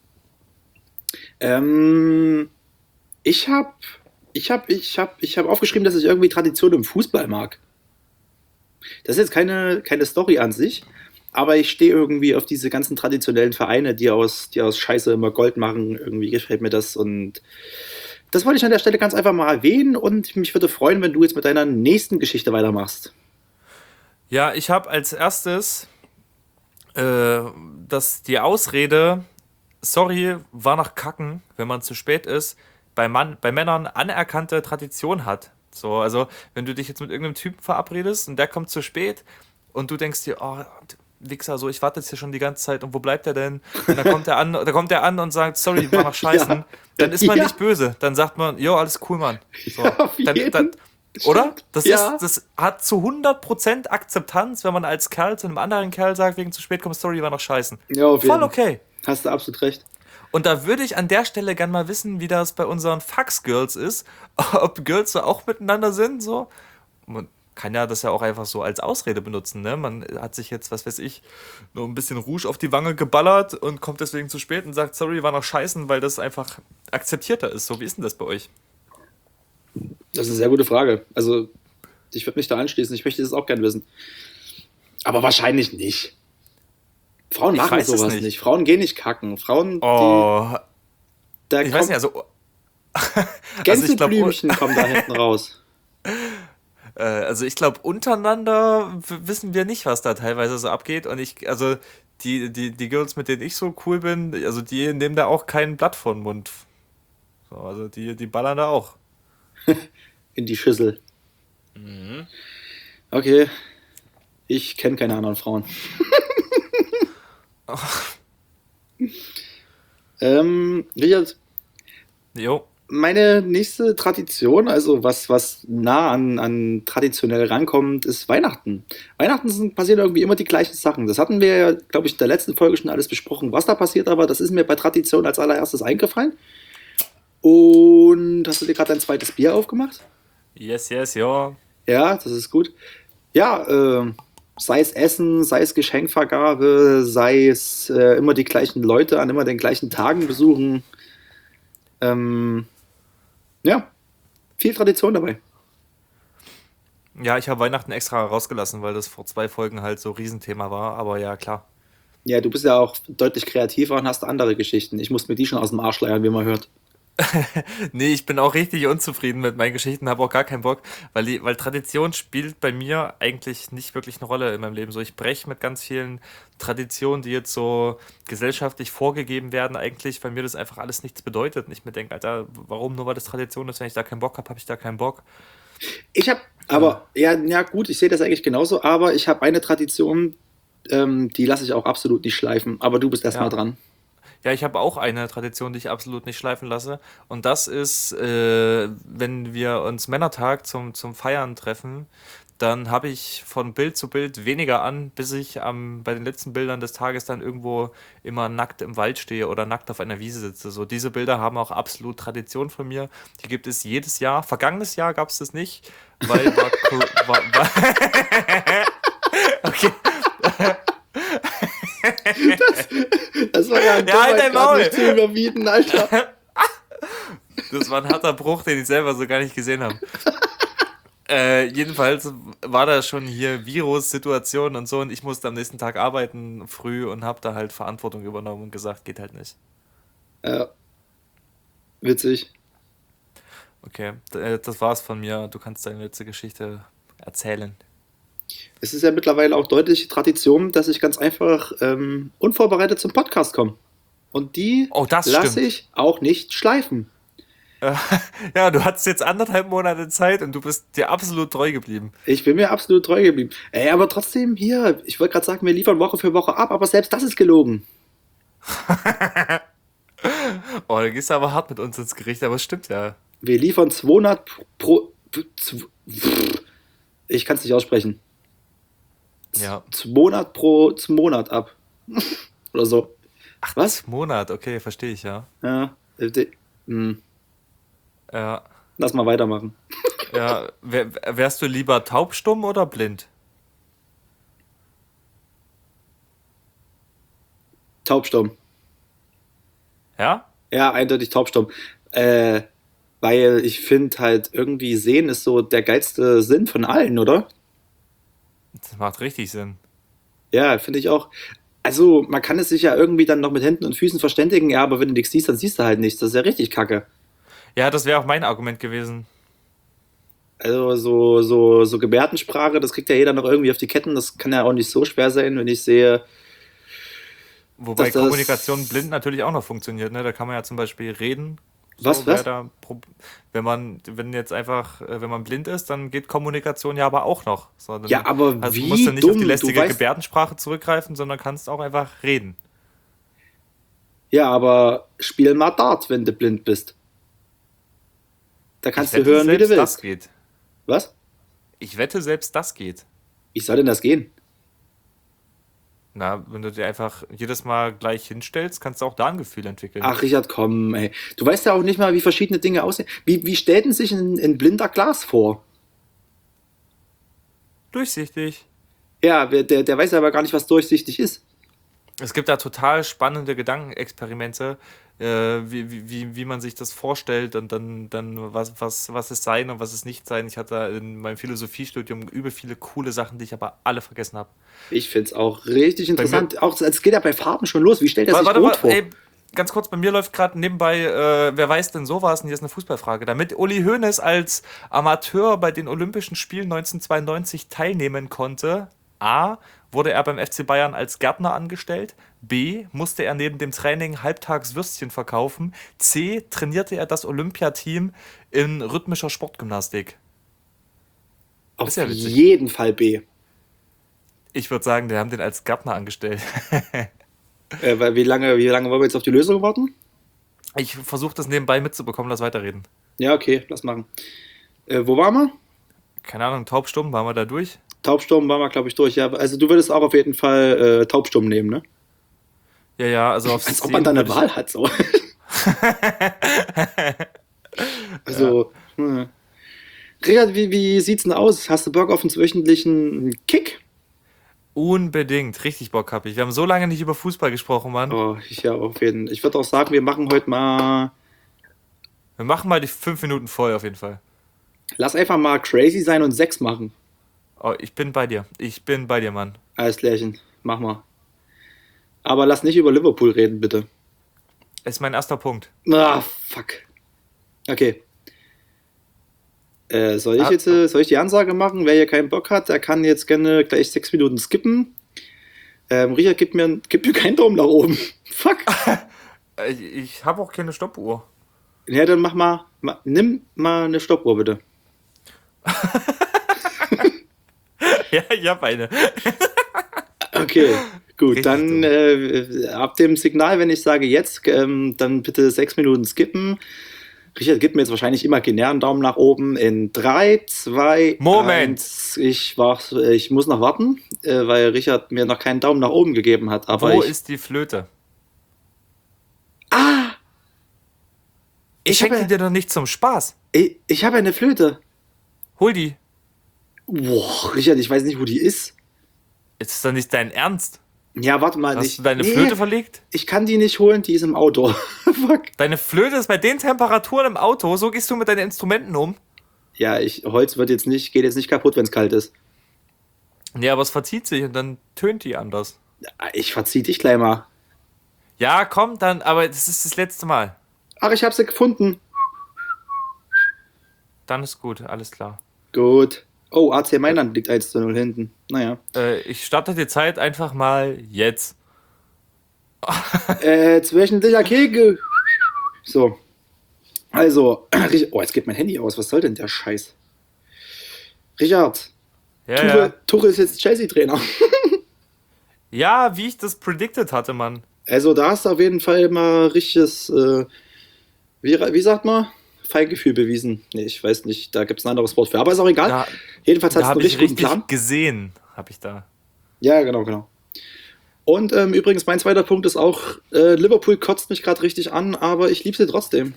Ähm, ich habe ich hab, ich hab, ich hab aufgeschrieben, dass ich irgendwie Tradition im Fußball mag. Das ist jetzt keine, keine Story an sich, aber ich stehe irgendwie auf diese ganzen traditionellen Vereine, die aus, die aus Scheiße immer Gold machen. Irgendwie gefällt mir das und das wollte ich an der Stelle ganz einfach mal erwähnen und mich würde freuen, wenn du jetzt mit deiner nächsten Geschichte weitermachst. Ja, ich habe als erstes äh, dass die Ausrede, sorry, war nach Kacken, wenn man zu spät ist, bei, Mann, bei Männern anerkannte Tradition hat. So, also, wenn du dich jetzt mit irgendeinem Typen verabredest und der kommt zu spät und du denkst dir, oh, Wichser, so, ich warte jetzt hier schon die ganze Zeit und wo bleibt er denn? Und dann kommt er an, da kommt er an und sagt, sorry, war nach Scheißen. Ja. Dann ist man Ja. nicht böse. Dann sagt man, jo, alles cool, Mann. So. Ja, auf dann, jeden. dann, oder? Das, Ja. ist, das hat zu hundert Prozent Akzeptanz, wenn man als Kerl zu einem anderen Kerl sagt, wegen zu spät kommt, sorry, war noch scheißen. Ja, auf Voll jeden. okay. Hast du absolut recht. Und da würde ich an der Stelle gern mal wissen, wie das bei unseren Fax-Girls ist. Ob Girls so auch miteinander sind, so. Man kann ja das ja auch einfach so als Ausrede benutzen, ne? Man hat sich jetzt, was weiß ich, nur ein bisschen Rouge auf die Wange geballert und kommt deswegen zu spät und sagt, sorry, war noch scheißen, weil das einfach akzeptierter ist. So, wie ist denn das bei euch? Das ist eine sehr gute Frage. Also, ich würde mich da anschließen. Ich möchte das auch gerne wissen. Aber wahrscheinlich nicht. Frauen Ich machen weiß es sowas nicht. nicht. Frauen gehen nicht kacken. Frauen, Oh, die, da ich weiß kommt, nicht, also, also ich glaube, Gänseblümchen kommen da hinten raus. Äh, also ich glaube, untereinander w- wissen wir nicht, was da teilweise so abgeht. Und ich, also die, die, die Girls, mit denen ich so cool bin, also die nehmen da auch kein Blatt vor den Mund. So, also die, die ballern da auch. In die Schüssel. Mhm. Okay. Ich kenne keine anderen Frauen. ähm, Richard, Jo. meine nächste Tradition, also was, was nah an, an traditionell rankommt, ist Weihnachten. Weihnachten sind, passieren irgendwie immer die gleichen Sachen. Das hatten wir ja, glaube ich, in der letzten Folge schon alles besprochen, was da passiert, aber das ist mir bei Tradition als allererstes eingefallen. Und hast du dir gerade dein zweites Bier aufgemacht? Yes, yes, ja. Ja, das ist gut. Ja, äh, sei es Essen, sei es Geschenkvergabe, sei es äh, immer die gleichen Leute an immer den gleichen Tagen besuchen. Ähm, ja, viel Tradition dabei. Ja, ich habe Weihnachten extra rausgelassen, weil das vor zwei Folgen halt so Riesenthema war, aber ja, klar. Ja, du bist ja auch deutlich kreativer und hast andere Geschichten. Ich muss mir die schon aus dem Arsch leiern, wie man hört. Nee, ich bin auch richtig unzufrieden mit meinen Geschichten, habe auch gar keinen Bock, weil, die, weil Tradition spielt bei mir eigentlich nicht wirklich eine Rolle in meinem Leben. So, ich breche mit ganz vielen Traditionen, die jetzt so gesellschaftlich vorgegeben werden, eigentlich, weil mir das einfach alles nichts bedeutet. Und ich mir denke, Alter, warum nur weil das Tradition ist, wenn ich da keinen Bock habe, habe ich da keinen Bock. Ich habe, aber, ja, ja gut, ich sehe das eigentlich genauso, aber ich habe eine Tradition, ähm, die lasse ich auch absolut nicht schleifen. Aber du bist erstmal Ja. dran. Ja, ich habe auch eine Tradition, die ich absolut nicht schleifen lasse. Und das ist, äh, wenn wir uns Männertag zum, zum Feiern treffen, dann habe ich von Bild zu Bild weniger an, bis ich am, bei den letzten Bildern des Tages dann irgendwo immer nackt im Wald stehe oder nackt auf einer Wiese sitze. So, diese Bilder haben auch absolut Tradition von mir. Die gibt es jedes Jahr. Vergangenes Jahr gab es das nicht, weil war, Co- war, war okay. Das war ja ein Ja, halt dein grad Maul. nicht zu überbieten, Alter. Das war ein harter Bruch, den ich selber so gar nicht gesehen habe. Äh, jedenfalls war da schon hier Virus-Situation und so und ich musste am nächsten Tag arbeiten früh und habe da halt Verantwortung übernommen und gesagt, geht halt nicht. Ja, witzig. Okay, d- äh, das war's von mir. Du kannst deine letzte Geschichte erzählen. Es ist ja mittlerweile auch deutliche Tradition, dass ich ganz einfach ähm, unvorbereitet zum Podcast komme. Und die Oh, das lasse stimmt. ich auch nicht schleifen. Äh, ja, du hattest jetzt anderthalb Monate Zeit und du bist dir absolut treu geblieben. Ich bin mir absolut treu geblieben. Ey, aber trotzdem hier, ich wollte gerade sagen, wir liefern Woche für Woche ab, aber selbst das ist gelogen. Oh, da gehst du aber hart mit uns ins Gericht, aber es stimmt ja. Wir liefern zweihundert pro... zw- Ich kann es nicht aussprechen. Ja. zweihundert pro zum Monat ab. Oder so. Was? Monat, okay, verstehe ich, ja. Ja. äh, de- hm, Ja, Lass mal weitermachen. ja. Wär, wärst du lieber taubstumm oder blind? Taubstumm. Ja? Ja, eindeutig taubstumm. Äh, weil ich finde halt irgendwie sehen ist so der geilste Sinn von allen, oder? Das macht richtig Sinn. Ja, finde ich auch. Also, man kann es sich ja irgendwie dann noch mit Händen und Füßen verständigen, ja, aber wenn du nichts siehst, dann siehst du halt nichts. Das ist ja richtig kacke. Ja, das wäre auch mein Argument gewesen. Also, so, so, so Gebärdensprache, das kriegt ja jeder noch irgendwie auf die Ketten. Das kann ja auch nicht so schwer sein, wenn ich sehe, Wobei dass das. Kommunikation blind natürlich auch noch funktioniert, ne? Da kann man ja zum Beispiel reden. So, Was, wär was? da, prob- wenn man, wenn jetzt einfach, äh, wenn man blind ist, dann geht Kommunikation ja aber auch noch. So, dann, Ja, aber also du wie musst ja nicht auf die dumm, du lästige weißt. Gebärdensprache zurückgreifen, sondern kannst auch einfach reden. Ja, aber spiel mal Dart, wenn du blind bist. Da Ich kannst du wette, hören, wie du selbst das willst. geht. Was? Ich wette, selbst das geht. Wie soll denn das gehen? Na, wenn du dir einfach jedes Mal gleich hinstellst, kannst du auch da ein Gefühl entwickeln. Ach, Richard, komm, ey. Du weißt ja auch nicht mal, wie verschiedene Dinge aussehen. Wie, wie stellt denn sich ein, ein blinder Glas vor? Durchsichtig. Ja, wer- der, der weiß aber gar nicht, was durchsichtig ist. Es gibt da total spannende Gedankenexperimente, äh, wie, wie, wie wie man sich das vorstellt und dann, dann was, was, was es sein und was es nicht sein. Ich hatte da in meinem Philosophiestudium übel viele coole Sachen, die ich aber alle vergessen habe. Ich find's auch richtig Bei mir, interessant. Auch es geht ja bei Farben schon los. Wie stellt er warte, sich warte, rot warte, vor? ey, ganz kurz, bei mir läuft gerade nebenbei, äh, wer weiß denn sowas? Und hier ist eine Fußballfrage. Damit Uli Hoeneß als Amateur bei den Olympischen Spielen neunzehnhundertzweiundneunzig teilnehmen konnte, A, wurde er beim F C Bayern als Gärtner angestellt, B, musste er neben dem Training halbtags Würstchen verkaufen, C, trainierte er das Olympiateam in rhythmischer Sportgymnastik. Auf Ist ja witzig. jeden Fall B. Ich würde sagen, die haben den als Gärtner angestellt. Äh, weil wie lange, wie lange wollen wir jetzt auf die Lösung warten? Ich versuche das nebenbei mitzubekommen, lass weiterreden. Ja, okay, lass machen. Äh, wo waren wir? Keine Ahnung, taubstumm, waren wir da durch? Taubsturm waren wir, glaube ich, durch. Ja, also du würdest auch auf jeden Fall äh, Taubsturm nehmen, ne? Ja, ja, also aufs Als ob man da System eine würde ich. Wahl hat, so. Also, hm. Richard, wie, wie sieht's denn aus? Hast du Bock auf einen wöchentlichen Kick? Unbedingt, richtig Bock hab ich. Wir haben so lange nicht über Fußball gesprochen, Mann. Oh, ich ja, auf jeden Fall. Ich würde auch sagen, wir machen heute mal. Wir machen mal die fünf Minuten voll auf jeden Fall. Lass einfach mal crazy sein und sechs machen. Oh, ich bin bei dir. Ich bin bei dir, Mann. Alles klärchen, mach mal. Aber lass nicht über Liverpool reden, bitte. Ist mein erster Punkt. Ah, fuck. Okay. Äh, soll ich Ah. jetzt, äh, soll ich die Ansage machen? Wer hier keinen Bock hat, der kann jetzt gerne gleich sechs Minuten skippen. Ähm, Richard, gib mir, gib mir keinen Daumen nach oben. Fuck. Äh, Ich habe auch keine Stoppuhr. Ja, dann mach mal, ma, nimm mal eine Stoppuhr, bitte. Ja, ich habe eine. Okay, gut. Richtig Dann dumm. äh, ab dem Signal, wenn ich sage jetzt, ähm, dann bitte sechs Minuten skippen. Richard gibt mir jetzt wahrscheinlich imaginär einen Daumen nach oben in drei, zwei, Moment. eins. Ich, war, ich muss noch warten, äh, weil Richard mir noch keinen Daumen nach oben gegeben hat. Aber Wo ich, ist die Flöte? ah, Ich ich schenke habe dir doch nicht zum Spaß. ich, ich habe eine Flöte. Hol die. Boah, Richard, ich weiß nicht, wo die ist. Ist das doch nicht dein Ernst? Ja, warte mal. Hast ich, du deine nee, Flöte verlegt? Ich kann die nicht holen, die ist im Auto. Fuck. Deine Flöte ist bei den Temperaturen im Auto. So gehst du mit deinen Instrumenten um? Ja, ich, Holz wird jetzt nicht, geht jetzt nicht kaputt, wenn es kalt ist. Nee, aber es verzieht sich und dann tönt die anders. Ich verzieh dich gleich mal. Ja, komm, dann, aber das ist das letzte Mal. Ach, ich habe sie gefunden. Dann ist gut, alles klar. Gut. Oh, A C Mailand liegt eins zu null hinten. Naja. Äh, ich starte die Zeit einfach mal jetzt. Äh, wöchentlicher Kegel. So. Also, Rich- oh, jetzt geht mein Handy aus. Was soll denn der Scheiß? Richard, Ja, Tuchel, ja. Tuchel ist jetzt Chelsea-Trainer. Ja, wie ich das predicted hatte, Mann. Also, da hast du auf jeden Fall mal richtiges, äh, wie, wie sagt man? Feingefühl bewiesen. Nee, ich weiß nicht, da gibt es ein anderes Wort für. Aber ist auch egal. Da, Jedenfalls hast da du einen habe ich richtig guten richtig Plan. gesehen, habe ich da. Ja, genau, genau. Und ähm, übrigens, mein zweiter Punkt ist auch, äh, Liverpool kotzt mich gerade richtig an, aber ich liebe sie trotzdem.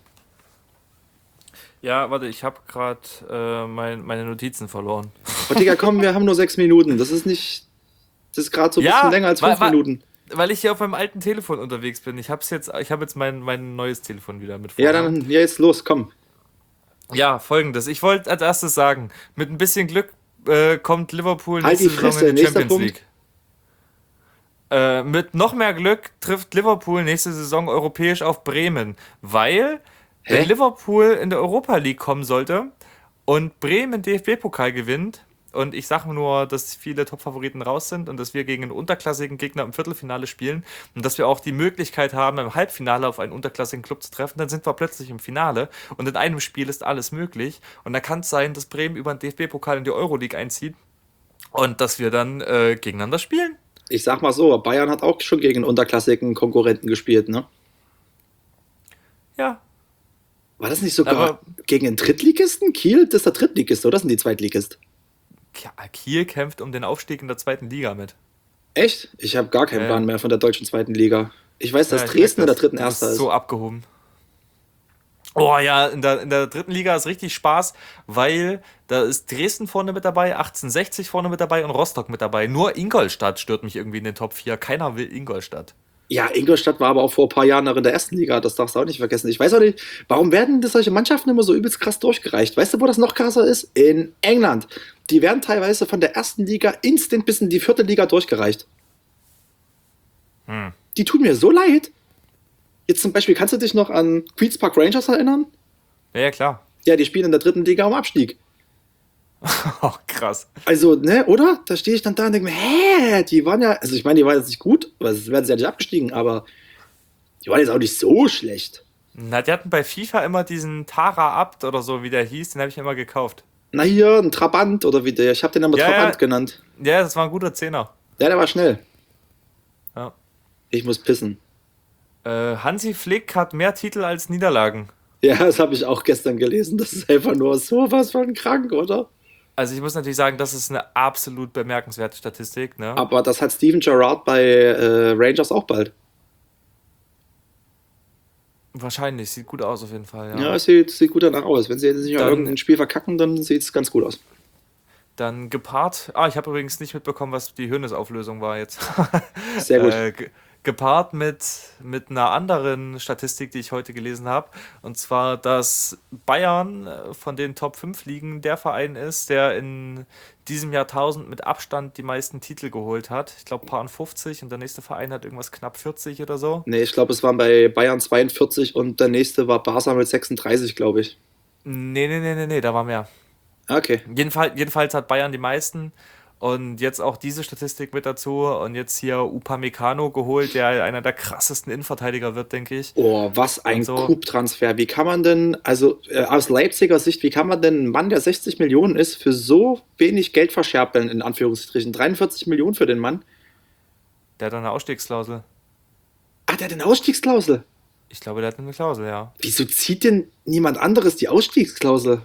Ja, warte, ich habe gerade äh, mein, meine Notizen verloren. Oh, Digga, komm, wir haben nur sechs Minuten. Das ist nicht, das ist gerade so ein Ja, bisschen länger als wa- fünf wa- Minuten. Weil ich hier auf meinem alten Telefon unterwegs bin. Ich hab's jetzt, ich habe jetzt mein, mein neues Telefon wieder mit Ja, vorne. dann, ja, jetzt los, komm. Ja, folgendes. Ich wollte als erstes sagen, mit ein bisschen Glück äh, kommt Liverpool Halt nächste die Saison Fresse, in die nächster Champions Punkt. League. Äh, mit noch mehr Glück trifft Liverpool nächste Saison europäisch auf Bremen, weil Hä? wenn Liverpool in der Europa League kommen sollte und Bremen den D F B-Pokal gewinnt, und ich sage nur, dass viele Top-Favoriten raus sind und dass wir gegen einen unterklassigen Gegner im Viertelfinale spielen und dass wir auch die Möglichkeit haben, im Halbfinale auf einen unterklassigen Club zu treffen, dann sind wir plötzlich im Finale und in einem Spiel ist alles möglich. Und da kann es sein, dass Bremen über den D F B-Pokal in die Euroleague einzieht und dass wir dann äh, gegeneinander spielen. Ich sag mal so, Bayern hat auch schon gegen einen unterklassigen Konkurrenten gespielt, ne? Ja, War das nicht sogar Aber- gegen einen Drittligisten? Kiel? Das ist der Drittligist, oder? Das sind die Zweitligist. Kiel kämpft um den Aufstieg in der zweiten Liga mit. Echt? Ich habe gar keinen Ja. Plan mehr von der deutschen zweiten Liga. Ich weiß, dass Ja, ich Dresden in merk der das. dritten Du bist Erster ist. so abgehoben. Oh ja, in der, in der dritten Liga ist richtig Spaß, weil da ist Dresden vorne mit dabei, achtzehnhundertsechzig vorne mit dabei und Rostock mit dabei. Nur Ingolstadt stört mich irgendwie in den Top vier. Keiner will Ingolstadt. Ja, Ingolstadt war aber auch vor ein paar Jahren noch in der ersten Liga, das darfst du auch nicht vergessen. Ich weiß auch nicht, warum werden das solche Mannschaften immer so übelst krass durchgereicht? Weißt du, wo das noch krasser ist? In England. Die werden teilweise von der ersten Liga instant bis in die vierte Liga durchgereicht. Hm. Die tun mir so leid. Jetzt zum Beispiel, kannst du dich noch an Queen's Park Rangers erinnern? Ja, ja, klar. Ja, die spielen in der dritten Liga um Abstieg. Oh, krass. Also, ne, oder? Da stehe ich dann da und denke mir, hä, die waren ja, also ich meine, die waren jetzt nicht gut, weil sonst wären sie ja nicht abgestiegen, aber die waren jetzt auch nicht so schlecht. Na, die hatten bei FIFA immer diesen Tara Abt oder so, wie der hieß, den habe ich immer gekauft. Na hier, ein Trabant oder wie der, ich habe den immer Ja, Trabant ja. genannt. Ja, das war ein guter Zehner. Ja, der war schnell. Ja. Ich muss pissen. Äh, Hansi Flick hat mehr Titel als Niederlagen. Ja, das habe ich auch gestern gelesen. Das ist einfach nur sowas von krank, oder? Also ich muss natürlich sagen, das ist eine absolut bemerkenswerte Statistik, ne? Aber das hat Steven Gerrard bei äh, Rangers auch bald. Wahrscheinlich, sieht gut aus auf jeden Fall, ja. Ja, es sieht, sieht gut danach aus. Wenn sie jetzt nicht mal Dann- irgendein Spiel verkacken, dann sieht es ganz gut aus. Dann gepaart. Ah, ich habe übrigens nicht mitbekommen, was die Hönes-Auflösung war jetzt. Sehr gut. äh, ge- gepaart mit, mit einer anderen Statistik, die ich heute gelesen habe. Und zwar, dass Bayern äh, von den Top fünf Ligen der Verein ist, der in diesem Jahrtausend mit Abstand die meisten Titel geholt hat. Ich glaube, paar fünfzig und der nächste Verein hat irgendwas knapp vierzig oder so. Nee, ich glaube, es waren bei Bayern zweiundvierzig und der nächste war Barca mit sechsunddreißig, glaube ich. Nee, nee, nee, nee, nee, da war mehr. Okay. Jedenfalls, jedenfalls hat Bayern die meisten und jetzt auch diese Statistik mit dazu und jetzt hier Upamecano geholt, der einer der krassesten Innenverteidiger wird, denke ich. Oh, was ein Und so. Coup-Transfer. Wie kann man denn, also äh, aus Leipziger Sicht, wie kann man denn einen Mann, der sechzig Millionen ist, für so wenig Geld verscherbeln, in Anführungsstrichen? dreiundvierzig Millionen für den Mann? Der hat eine Ausstiegsklausel. Ah, der hat eine Ausstiegsklausel. Ich glaube, der hat eine Klausel, ja. Wieso zieht denn niemand anderes die Ausstiegsklausel?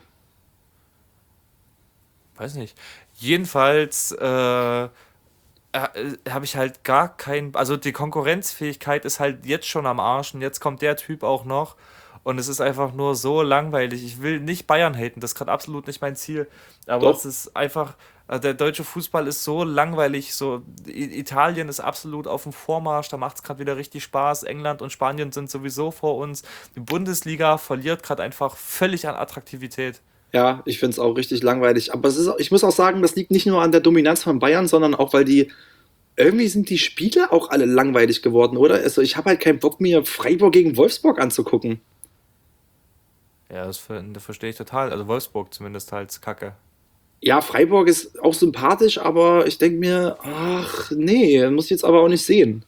Weiß nicht. Jedenfalls äh, äh, habe ich halt gar kein, also die Konkurrenzfähigkeit ist halt jetzt schon am Arsch und jetzt kommt der Typ auch noch und es ist einfach nur so langweilig. Ich will nicht Bayern haten, das ist gerade absolut nicht mein Ziel, aber Doch. es ist einfach, äh, der deutsche Fußball ist so langweilig, so I- Italien ist absolut auf dem Vormarsch, da macht es gerade wieder richtig Spaß, England und Spanien sind sowieso vor uns, die Bundesliga verliert gerade einfach völlig an Attraktivität. Ja, ich finde es auch richtig langweilig. Aber es ist, ich muss auch sagen, das liegt nicht nur an der Dominanz von Bayern, sondern auch, weil die, irgendwie sind die Spiele auch alle langweilig geworden, oder? Also ich habe halt keinen Bock, mir Freiburg gegen Wolfsburg anzugucken. Ja, das, ver das verstehe ich total, also Wolfsburg zumindest halt kacke. Ja, Freiburg ist auch sympathisch, aber ich denke mir, ach nee, muss ich jetzt aber auch nicht sehen.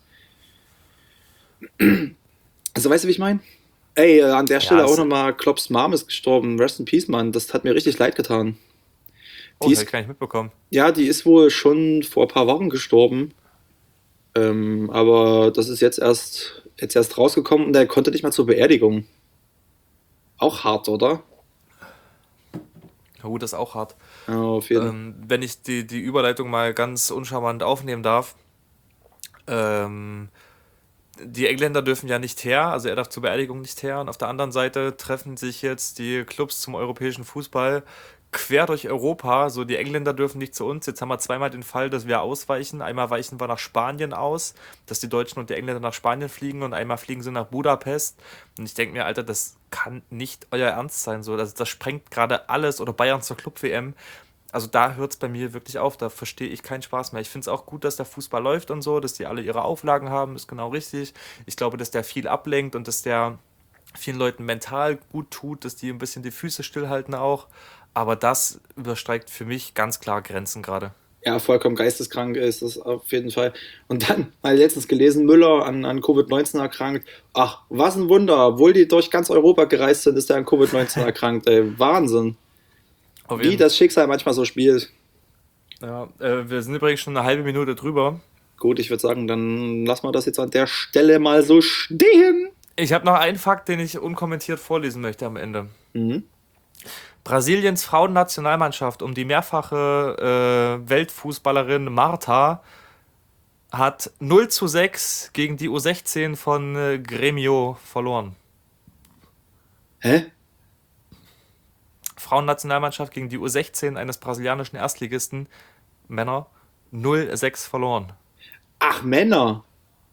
Also weißt du, wie ich meine? Ey, äh, an der Ja, Stelle auch es, nochmal, Klopps Mom ist gestorben. Rest in Peace, Mann. Das hat mir richtig leid getan. oh, Die das habe ich ist, gar nicht mitbekommen. ja, die ist wohl schon vor ein paar Wochen gestorben. Ähm, aber das ist jetzt erst, jetzt erst rausgekommen und er konnte nicht mal zur Beerdigung. Auch hart, oder? Ja, gut, das ist auch hart. Ja, auf jeden. Ähm, wenn ich die, die Überleitung mal ganz uncharmant aufnehmen darf, ähm, die Engländer dürfen ja nicht her, also er darf zur Beerdigung nicht her. Und auf der anderen Seite treffen sich jetzt die Clubs zum europäischen Fußball quer durch Europa. So, die Engländer dürfen nicht zu uns. Jetzt haben wir zweimal den Fall, dass wir ausweichen. Einmal weichen wir nach Spanien aus, dass die Deutschen und die Engländer nach Spanien fliegen und einmal fliegen sie nach Budapest. Und ich denke mir, Alter, das kann nicht euer Ernst sein. So, das, das sprengt gerade alles oder Bayern zur Club-W M. Also da hört es bei mir wirklich auf, da verstehe ich keinen Spaß mehr. Ich finde es auch gut, dass der Fußball läuft und so, dass die alle ihre Auflagen haben, ist genau richtig. Ich glaube, dass der viel ablenkt und dass der vielen Leuten mental gut tut, dass die ein bisschen die Füße stillhalten auch. Aber das übersteigt für mich ganz klar Grenzen gerade. Ja, vollkommen geisteskrank ist das auf jeden Fall. Und dann, mal letztens gelesen, Müller an, an Covid neunzehn erkrankt. Ach, was ein Wunder. Obwohl die durch ganz Europa gereist sind, ist er an Covid neunzehn erkrankt. Ey, Wahnsinn. Auf Wie jeden das Schicksal manchmal so spielt. Ja, äh, wir sind übrigens schon eine halbe Minute drüber. Gut, ich würde sagen, dann lassen wir das jetzt an der Stelle mal so stehen. Ich habe noch einen Fakt, den ich unkommentiert vorlesen möchte am Ende. Mhm. Brasiliens Frauennationalmannschaft um die mehrfache äh, Weltfußballerin Marta hat null zu sechs gegen die U sechzehn von äh, Grêmio verloren. Hä? Frauennationalmannschaft gegen die U sechzehn eines brasilianischen Erstligisten, Männer, null zu sechs verloren. Ach, Männer.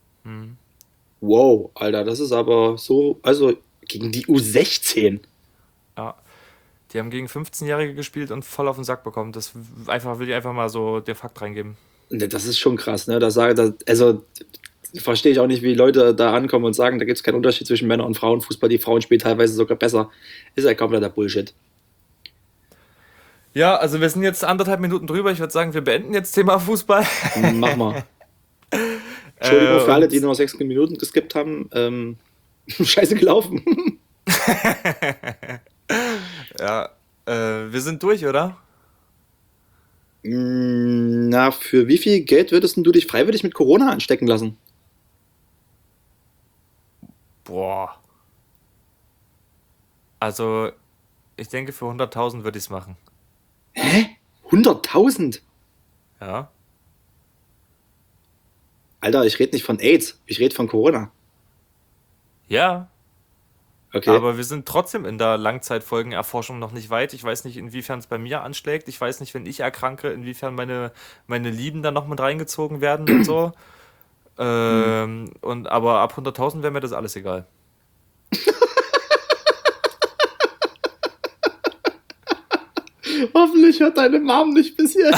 Wow, Alter, das ist aber so, also gegen die U sechzehn. Ja. Die haben gegen fünfzehnjährige gespielt und voll auf den Sack bekommen. Das einfach, will ich einfach mal so den Fakt reingeben. Ne, das ist schon krass, ne? Das sage, das, also verstehe ich auch nicht, wie Leute da ankommen und sagen, da gibt es keinen Unterschied zwischen Männer- und Frauenfußball. Die Frauen spielen teilweise sogar besser. Ist ja kompletter Bullshit. Ja, also wir sind jetzt anderthalb Minuten drüber. Ich würde sagen, wir beenden jetzt Thema Fußball. Mach mal. Entschuldigung Äh, für alle, und die nur sechs Minuten geskippt haben. Ähm, scheiße gelaufen. ja, äh, wir sind durch, oder? Mm, Na, für wie viel Geld würdest denn du dich freiwillig mit Corona anstecken lassen? Boah. Also, ich denke, für hunderttausend würde ich es machen. Hä? hunderttausend? Ja. Alter, ich rede nicht von AIDS, ich rede von Corona. Ja, Okay. aber wir sind trotzdem in der Langzeitfolgenerforschung noch nicht weit. Ich weiß nicht, inwiefern es bei mir anschlägt. Ich weiß nicht, wenn ich erkranke, inwiefern meine, meine Lieben da noch mit reingezogen werden und so. Ähm, mhm. und, aber ab hunderttausend wäre mir das alles egal. Hoffentlich hört deine Mom nicht bis hierhin.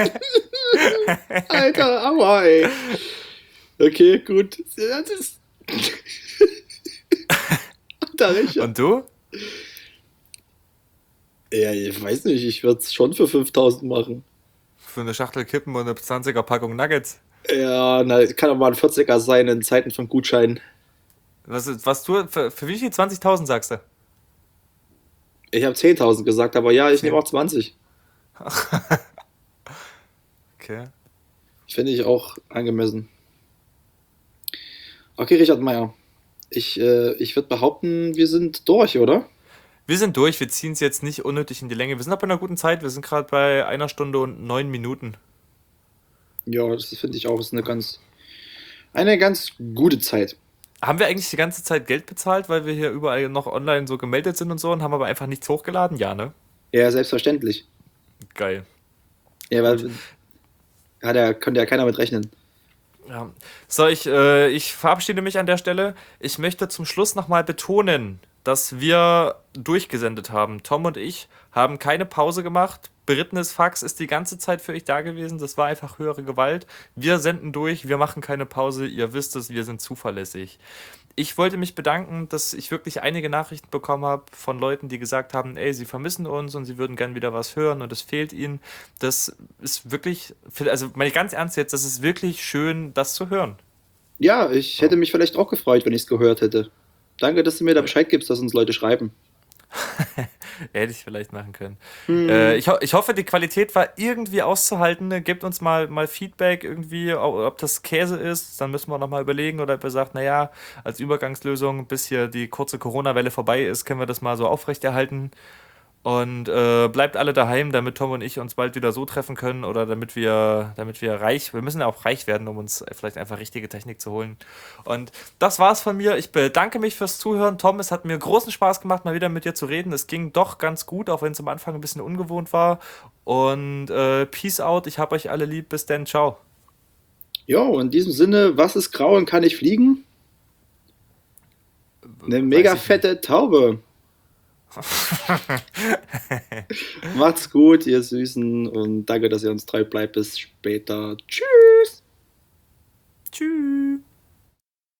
Alter, aua, ey. Okay, gut. Das ist und du? Ja, ich weiß nicht, ich würde es schon für fünftausend machen. Für eine Schachtel Kippen und eine zwanziger Packung Nuggets? Ja, na, kann auch mal ein vierziger sein in Zeiten von Gutscheinen. Was, was du, für, für wie viel? zwanzigtausend sagst du? Ich habe zehntausend gesagt, aber ja, ich nehme auch zwanzig. Okay. Finde ich auch angemessen. Okay, Richard Meier. Ich, äh, ich würde behaupten, wir sind durch, oder? Wir sind durch, wir ziehen es jetzt nicht unnötig in die Länge. Wir sind aber in einer guten Zeit, wir sind gerade bei einer Stunde und neun Minuten. Ja, das finde ich auch, ist eine ganz, eine ganz gute Zeit. Haben wir eigentlich die ganze Zeit Geld bezahlt, weil wir hier überall noch online so gemeldet sind und so und haben aber einfach nichts hochgeladen? Ja, ne? Ja, selbstverständlich. Geil. Ja, weil hat ja, konnte ja keiner mit rechnen. Ja. So, ich, äh, ich verabschiede mich an der Stelle. Ich möchte zum Schluss nochmal betonen, dass wir durchgesendet haben. Tom und ich haben keine Pause gemacht. Berittenes Fax ist die ganze Zeit für euch da gewesen. Das war einfach höhere Gewalt. Wir senden durch, wir machen keine Pause. Ihr wisst es, wir sind zuverlässig. Ich wollte mich bedanken, dass ich wirklich einige Nachrichten bekommen habe von Leuten, die gesagt haben, ey, sie vermissen uns und sie würden gern wieder was hören und es fehlt ihnen. Das ist wirklich, also meine ich ganz ernst jetzt, das ist wirklich schön, das zu hören. Ja, ich hätte mich vielleicht auch gefreut, wenn ich es gehört hätte. Danke, dass du mir da Bescheid gibst, dass uns Leute schreiben. Hätte ich vielleicht machen können. Hm. Äh, ich, ho- ich hoffe, die Qualität war irgendwie auszuhalten. Gebt uns mal, mal Feedback irgendwie, ob das Käse ist. Dann müssen wir nochmal überlegen oder ob ihr sagt, naja, als Übergangslösung, bis hier die kurze Corona-Welle vorbei ist, können wir das mal so aufrechterhalten. Und äh, bleibt alle daheim, damit Tom und ich uns bald wieder so treffen können oder damit wir, damit wir reich, wir müssen ja auch reich werden, um uns vielleicht einfach richtige Technik zu holen. Und das war's von mir. Ich bedanke mich fürs Zuhören. Tom, es hat mir großen Spaß gemacht, mal wieder mit dir zu reden. Es ging doch ganz gut, auch wenn es am Anfang ein bisschen ungewohnt war. Und äh, Peace out. Ich hab euch alle lieb. Bis dann. Ciao. Jo, in diesem Sinne, was ist grau und kann nicht fliegen? Eine mega fette Taube. Macht's gut, ihr Süßen, und danke, dass ihr uns treu bleibt. Bis später. Tschüss. Tschüss.